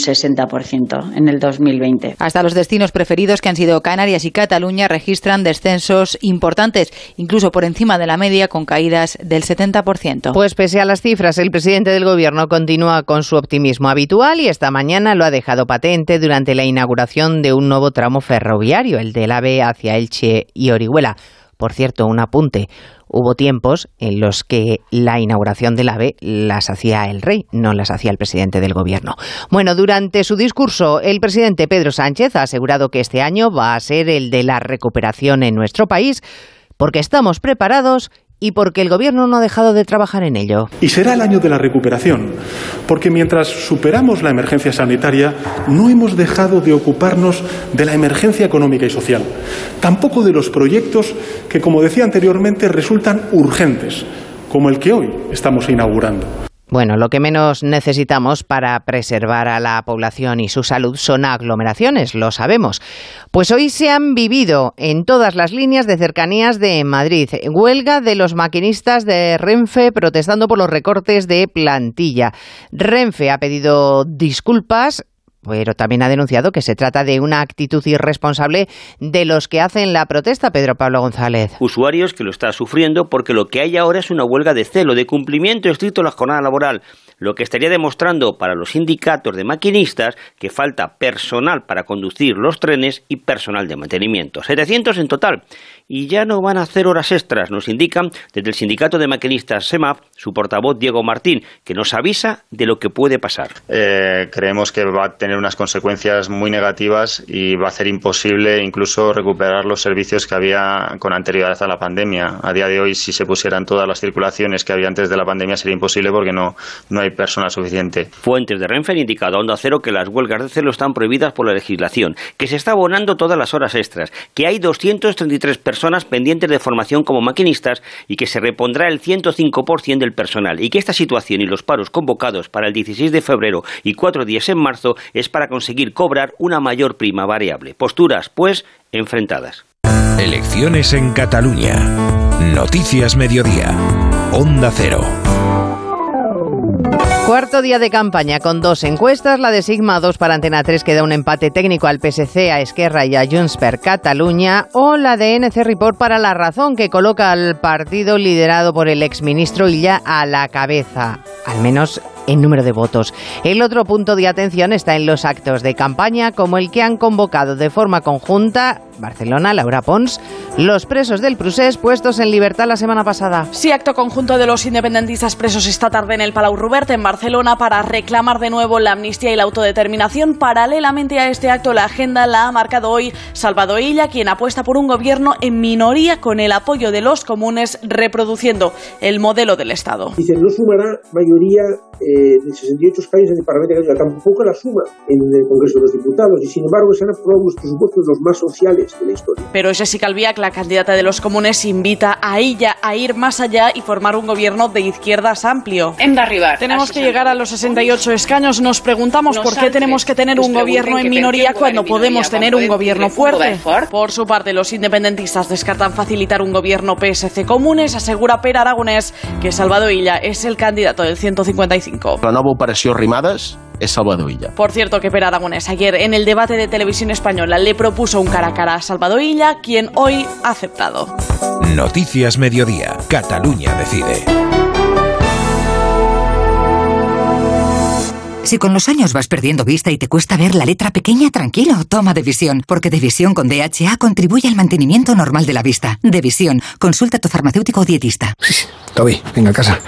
60% en el 2020. Hasta los destinos preferidos, que han sido Canarias y Cataluña, registran descensos importantes, incluso por encima de la media, con caídas del 70%. Pues pese a las cifras, el presidente del Gobierno continúa con su optimismo habitual y esta mañana lo ha dejado patente durante la inauguración de un nuevo tramo ferroviario, el del AVE hacia Elche y Orihuela. Por cierto, un apunte. Hubo tiempos en los que la inauguración del AVE las hacía el rey, no las hacía el presidente del Gobierno. Bueno, durante su discurso, el presidente Pedro Sánchez ha asegurado que este año va a ser el de la recuperación en nuestro país, porque estamos preparados y porque el Gobierno no ha dejado de trabajar en ello. Y será el año de la recuperación, porque mientras superamos la emergencia sanitaria, no hemos dejado de ocuparnos de la emergencia económica y social, tampoco de los proyectos que, como decía anteriormente, resultan urgentes, como el que hoy estamos inaugurando. Bueno, lo que menos necesitamos para preservar a la población y su salud son aglomeraciones, lo sabemos. Pues hoy se han vivido en todas las líneas de cercanías de Madrid. Huelga de los maquinistas de Renfe protestando por los recortes de plantilla. Renfe ha pedido disculpas, pero también ha denunciado que se trata de una actitud irresponsable de los que hacen la protesta. Pedro Pablo González. Usuarios que lo están sufriendo porque lo que hay ahora es una huelga de celo, de cumplimiento estricto de la jornada laboral, lo que estaría demostrando para los sindicatos de maquinistas que falta personal para conducir los trenes y personal de mantenimiento. 700 en total. Y ya no van a hacer horas extras, nos indican desde el sindicato de maquinistas SEMAF, su portavoz Diego Martín, que nos avisa de lo que puede pasar. Creemos que va a tener unas consecuencias muy negativas y va a ser imposible incluso recuperar los servicios que había con anterioridad a la pandemia. A día de hoy, si se pusieran todas las circulaciones que había antes de la pandemia, sería imposible porque no hay personal suficiente. Fuentes de Renfe han indicado a Onda Cero que las huelgas de celo están prohibidas por la legislación, que se está abonando todas las horas extras, que hay 233 personas pendientes de formación como maquinistas y que se repondrá el 105% del personal, y que esta situación y los paros convocados para el 16 de febrero y 4 días en marzo es para conseguir cobrar una mayor prima variable. Posturas, pues, enfrentadas. Elecciones en Cataluña. Noticias Mediodía. Onda Cero. Cuarto día de campaña con 2 encuestas, la de Sigma 2 para Antena 3 que da un empate técnico al PSC, a Esquerra y a Junts per Catalunya, o la de NC Report para La Razón que coloca al partido liderado por el exministro Illa a la cabeza, al menos en número de votos. El otro punto de atención está en los actos de campaña, como el que han convocado de forma conjunta Barcelona, Laura Pons, los presos del Procés puestos en libertad la semana pasada. Sí, acto conjunto de los independentistas presos esta tarde en el Palau Robert, en Barcelona, para reclamar de nuevo la amnistía y la autodeterminación. Paralelamente a este acto, la agenda la ha marcado hoy Salvador Illa, quien apuesta por un gobierno en minoría con el apoyo de los comunes, reproduciendo el modelo del Estado. Dice, no sumará mayoría de 68 escaños en el Parlamento de Cataluña, tampoco la suma en el Congreso de los Diputados, y sin embargo se han aprobado los presupuestos los más sociales de la historia. Pero Jessica Albiach, la candidata de los comunes, invita a ella a ir más allá y formar un gobierno de izquierdas amplio. Tenemos que llegar a los 68 escaños. Nos preguntamos por qué tenemos que tener un gobierno en minoría cuando podemos tener un gobierno fuerte. Por su parte, los independentistas descartan facilitar un gobierno PSC Comunes. Asegura Pere Aragonès que Salvador Illa es el candidato del 155. La nova operació Arrimadas es Salvador Illa. Por cierto, que Pere Aragonès ayer en el debate de Televisión Española le propuso un cara a cara a Salvador Illa, quien hoy ha aceptado. Noticias Mediodía. Cataluña decide. Si con los años vas perdiendo vista y te cuesta ver la letra pequeña, tranquilo, toma Devisión, porque Devisión con DHA contribuye al mantenimiento normal de la vista. Devisión, consulta a tu farmacéutico o dietista. Toby, venga a casa.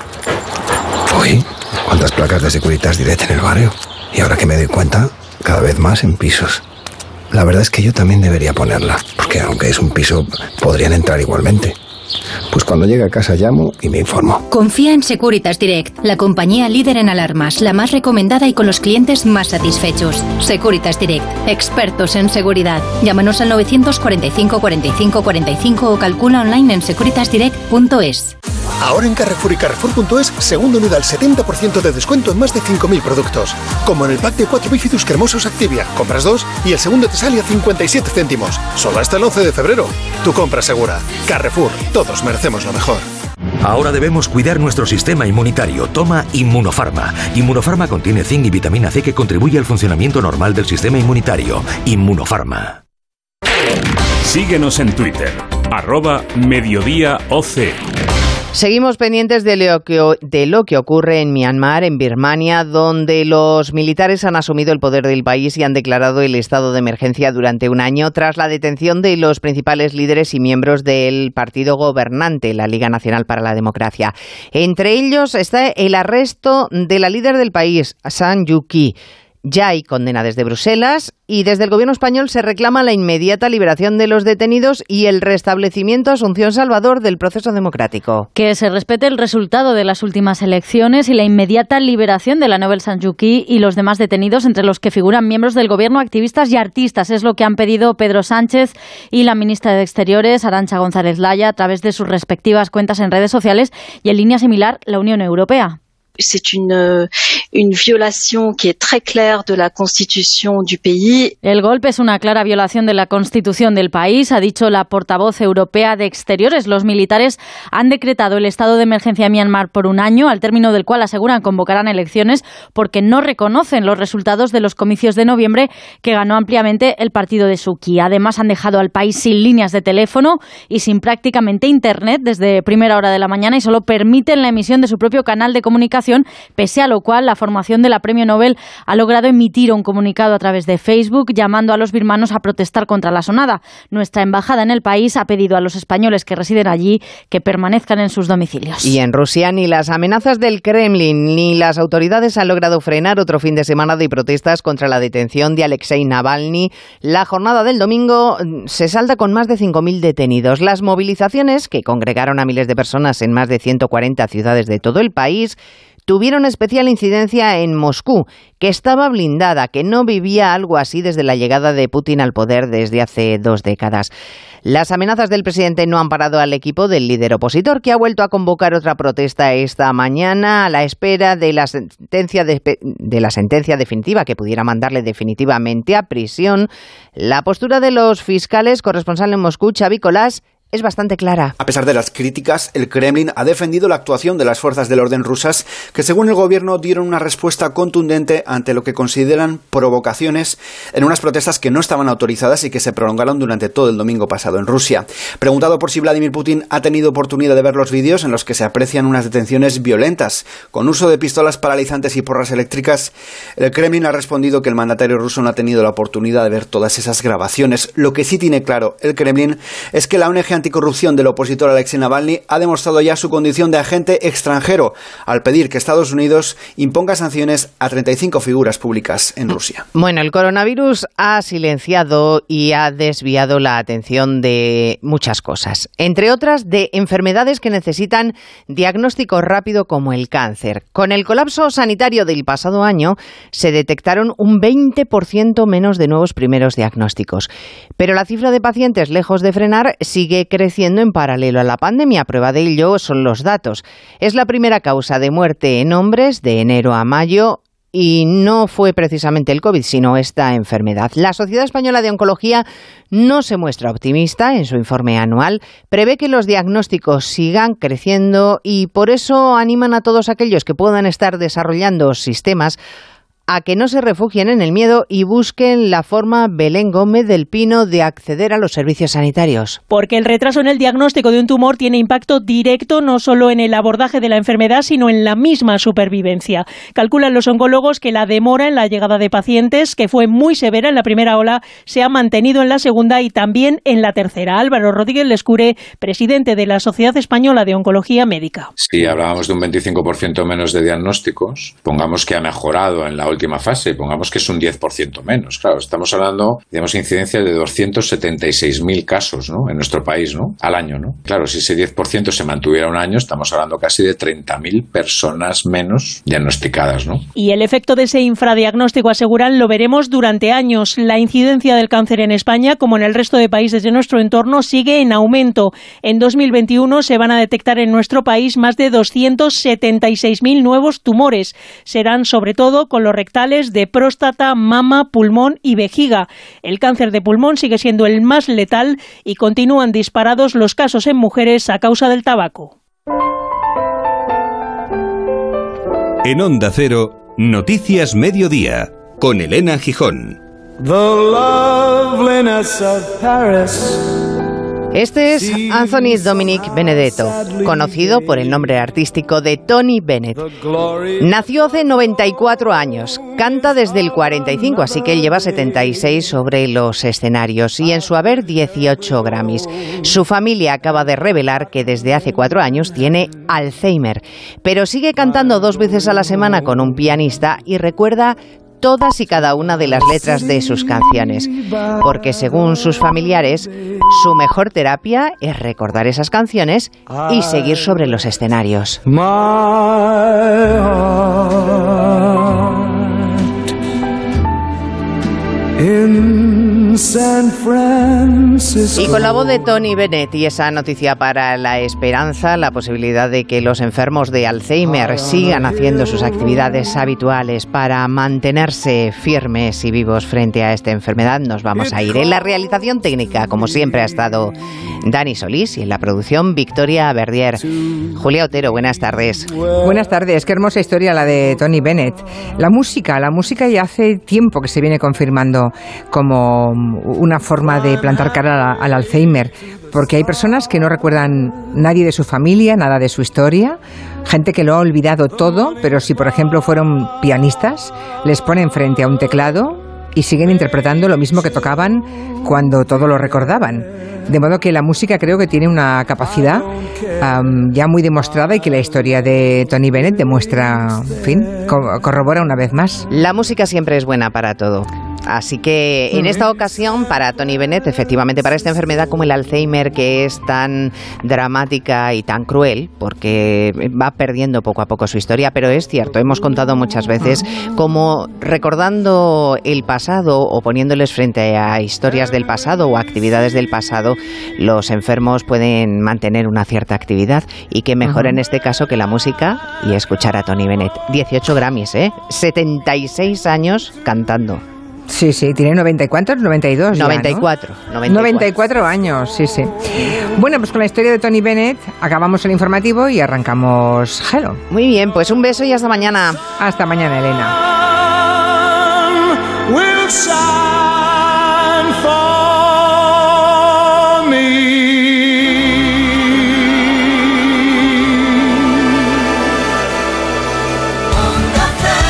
Uy, ¿cuántas placas de Securitas Direct en el barrio? Y ahora que me doy cuenta, cada vez más en pisos. La verdad es que yo también debería ponerla, porque aunque es un piso, podrían entrar igualmente. Pues cuando llegue a casa llamo y me informo. Confía en Securitas Direct, la compañía líder en alarmas, la más recomendada y con los clientes más satisfechos. Securitas Direct, expertos en seguridad. Llámanos al 945 45 45 o calcula online en securitasdirect.es. Ahora en Carrefour y Carrefour.es, segundo unidad al 70% de descuento en más de 5.000 productos. Como en el pack de 4 Bifidus cremosos Activia. Compras 2 y el segundo te sale a 57 céntimos. Solo hasta el 11 de febrero. Tu compra segura. Carrefour. Todos merecemos lo mejor. Ahora debemos cuidar nuestro sistema inmunitario. Toma Immunofarma. Immunofarma contiene zinc y vitamina C que contribuye al funcionamiento normal del sistema inmunitario. Immunofarma. Síguenos en Twitter, @mediodíaoc. Seguimos pendientes de lo que ocurre en Myanmar, en Birmania, donde los militares han asumido el poder del país y han declarado el estado de emergencia durante un año tras la detención de los principales líderes y miembros del partido gobernante, la Liga Nacional para la Democracia. Entre ellos está el arresto de la líder del país, San Suu Kyi. Ya hay condena desde Bruselas y desde el gobierno español se reclama la inmediata liberación de los detenidos y el restablecimiento, Asunción Salvador, del proceso democrático. Que se respete el resultado de las últimas elecciones y la inmediata liberación de la Nobel San Suu Kyi y los demás detenidos, entre los que figuran miembros del gobierno, activistas y artistas. Es lo que han pedido Pedro Sánchez y la ministra de Exteriores, Arantxa González Laya, a través de sus respectivas cuentas en redes sociales, y en línea similar la Unión Europea. C'est une violación que es très claire de la Constitución du pays. El golpe es una clara violación de la Constitución del país, ha dicho la portavoz europea de Exteriores. Los militares han decretado el estado de emergencia en Myanmar por un año, al término del cual aseguran convocarán elecciones porque no reconocen los resultados de los comicios de noviembre que ganó ampliamente el partido de Suu Kyi. Además, han dejado al país sin líneas de teléfono y sin prácticamente internet desde primera hora de la mañana y solo permiten la emisión de su propio canal de comunicación, pese a lo cual la formación de la Premio Nobel ha logrado emitir un comunicado a través de Facebook llamando a los birmanos a protestar contra la sonada. Nuestra embajada en el país ha pedido a los españoles que residen allí que permanezcan en sus domicilios. Y en Rusia ni las amenazas del Kremlin ni las autoridades han logrado frenar otro fin de semana de protestas contra la detención de Alexei Navalny. La jornada del domingo se salda con más de 5.000 detenidos. Las movilizaciones, que congregaron a miles de personas en más de 140 ciudades de todo el país, tuvieron especial incidencia en Moscú, que estaba blindada, que no vivía algo así desde la llegada de Putin al poder desde hace 2 décadas. Las amenazas del presidente no han parado al equipo del líder opositor, que ha vuelto a convocar otra protesta esta mañana a la espera de la sentencia definitiva, que pudiera mandarle definitivamente a prisión. La postura de los fiscales, corresponsal en Moscú, Xavi Colás, es bastante clara. A pesar de las críticas, el Kremlin ha defendido la actuación de las fuerzas del orden rusas, que según el gobierno dieron una respuesta contundente ante lo que consideran provocaciones en unas protestas que no estaban autorizadas y que se prolongaron durante todo el domingo pasado en Rusia. Preguntado por si Vladimir Putin ha tenido oportunidad de ver los vídeos en los que se aprecian unas detenciones violentas, con uso de pistolas paralizantes y porras eléctricas, el Kremlin ha respondido que el mandatario ruso no ha tenido la oportunidad de ver todas esas grabaciones. Lo que sí tiene claro el Kremlin es que la ONG anticorrupción del opositor Alexei Navalny ha demostrado ya su condición de agente extranjero al pedir que Estados Unidos imponga sanciones a 35 figuras públicas en Rusia. Bueno, el coronavirus ha silenciado y ha desviado la atención de muchas cosas, entre otras de enfermedades que necesitan diagnóstico rápido como el cáncer. Con el colapso sanitario del pasado año se detectaron un 20% menos de nuevos primeros diagnósticos, pero la cifra de pacientes, lejos de frenar, sigue creciendo en paralelo a la pandemia. Prueba de ello son los datos. Es la primera causa de muerte en hombres de enero a mayo y no fue precisamente el COVID, sino esta enfermedad. La Sociedad Española de Oncología no se muestra optimista en su informe anual. Prevé que los diagnósticos sigan creciendo y por eso animan a todos aquellos que puedan estar desarrollando sistemas a que no se refugien en el miedo y busquen la forma, Belén Gómez del Pino, de acceder a los servicios sanitarios. Porque el retraso en el diagnóstico de un tumor tiene impacto directo no solo en el abordaje de la enfermedad, sino en la misma supervivencia. Calculan los oncólogos que la demora en la llegada de pacientes, que fue muy severa en la primera ola, se ha mantenido en la segunda y también en la tercera. Álvaro Rodríguez Lescure, presidente de la Sociedad Española de Oncología Médica. Si hablábamos de un 25% menos de diagnósticos, pongamos que ha mejorado en la última fase, pongamos que es un 10% menos. Claro, estamos hablando, digamos, incidencia de 276.000 casos, ¿no?, en nuestro país, ¿no?, al año, ¿no? Claro, si ese 10% se mantuviera un año, estamos hablando casi de 30.000 personas menos diagnosticadas, ¿no? Y el efecto de ese infradiagnóstico, aseguran, lo veremos durante años. La incidencia del cáncer en España, como en el resto de países de nuestro entorno, sigue en aumento. En 2021 se van a detectar en nuestro país más de 276.000 nuevos tumores. Serán sobre todo colorectales, de próstata, mama, pulmón y vejiga. El cáncer de pulmón sigue siendo el más letal y continúan disparados los casos en mujeres a causa del tabaco. En Onda Cero, Noticias Mediodía, con Elena Gijón. Este es Anthony Dominic Benedetto, conocido por el nombre artístico de Tony Bennett. Nació hace 94 años, canta desde el 45, así que él lleva 76 sobre los escenarios y en su haber 18 Grammys. Su familia acaba de revelar que desde hace 4 años tiene Alzheimer, pero sigue cantando 2 veces a la semana con un pianista y recuerda todas y cada una de las letras de sus canciones, porque según sus familiares, su mejor terapia es recordar esas canciones y seguir sobre los escenarios. Y con la voz de Tony Bennett y esa noticia para la esperanza, la posibilidad de que los enfermos de Alzheimer sigan haciendo sus actividades habituales para mantenerse firmes y vivos frente a esta enfermedad, nos vamos a ir. En la realización técnica, como siempre, ha estado Dani Solís y en la producción Victoria Verdier. Julia Otero, buenas tardes. Buenas tardes, qué hermosa historia la de Tony Bennett. La música ya hace tiempo que se viene confirmando como una forma de plantar cara al Alzheimer, porque hay personas que no recuerdan nadie de su familia, nada de su historia, gente que lo ha olvidado todo, pero si por ejemplo fueron pianistas, les ponen frente a un teclado y siguen interpretando lo mismo que tocaban cuando todo lo recordaban. De modo que la música creo que tiene una capacidad ya muy demostrada y que la historia de Tony Bennett demuestra, en fin, corrobora una vez más. La música siempre es buena para todo. Así que en esta ocasión, para Tony Bennett, efectivamente, para esta enfermedad como el Alzheimer, que es tan dramática y tan cruel, porque va perdiendo poco a poco su historia, pero es cierto, hemos contado muchas veces cómo recordando el pasado o poniéndoles frente a historias del pasado o actividades del pasado, los enfermos pueden mantener una cierta actividad y que mejor en este caso que la música y escuchar a Tony Bennett. 18 Grammys, 76 años cantando. Sí, tiene 90 y ¿cuántos? 92 ya, 94, ¿no? 94 años, sí. Bueno, pues con la historia de Tony Bennett acabamos el informativo y arrancamos Hello. Muy bien, pues un beso y hasta mañana. Hasta mañana, Elena.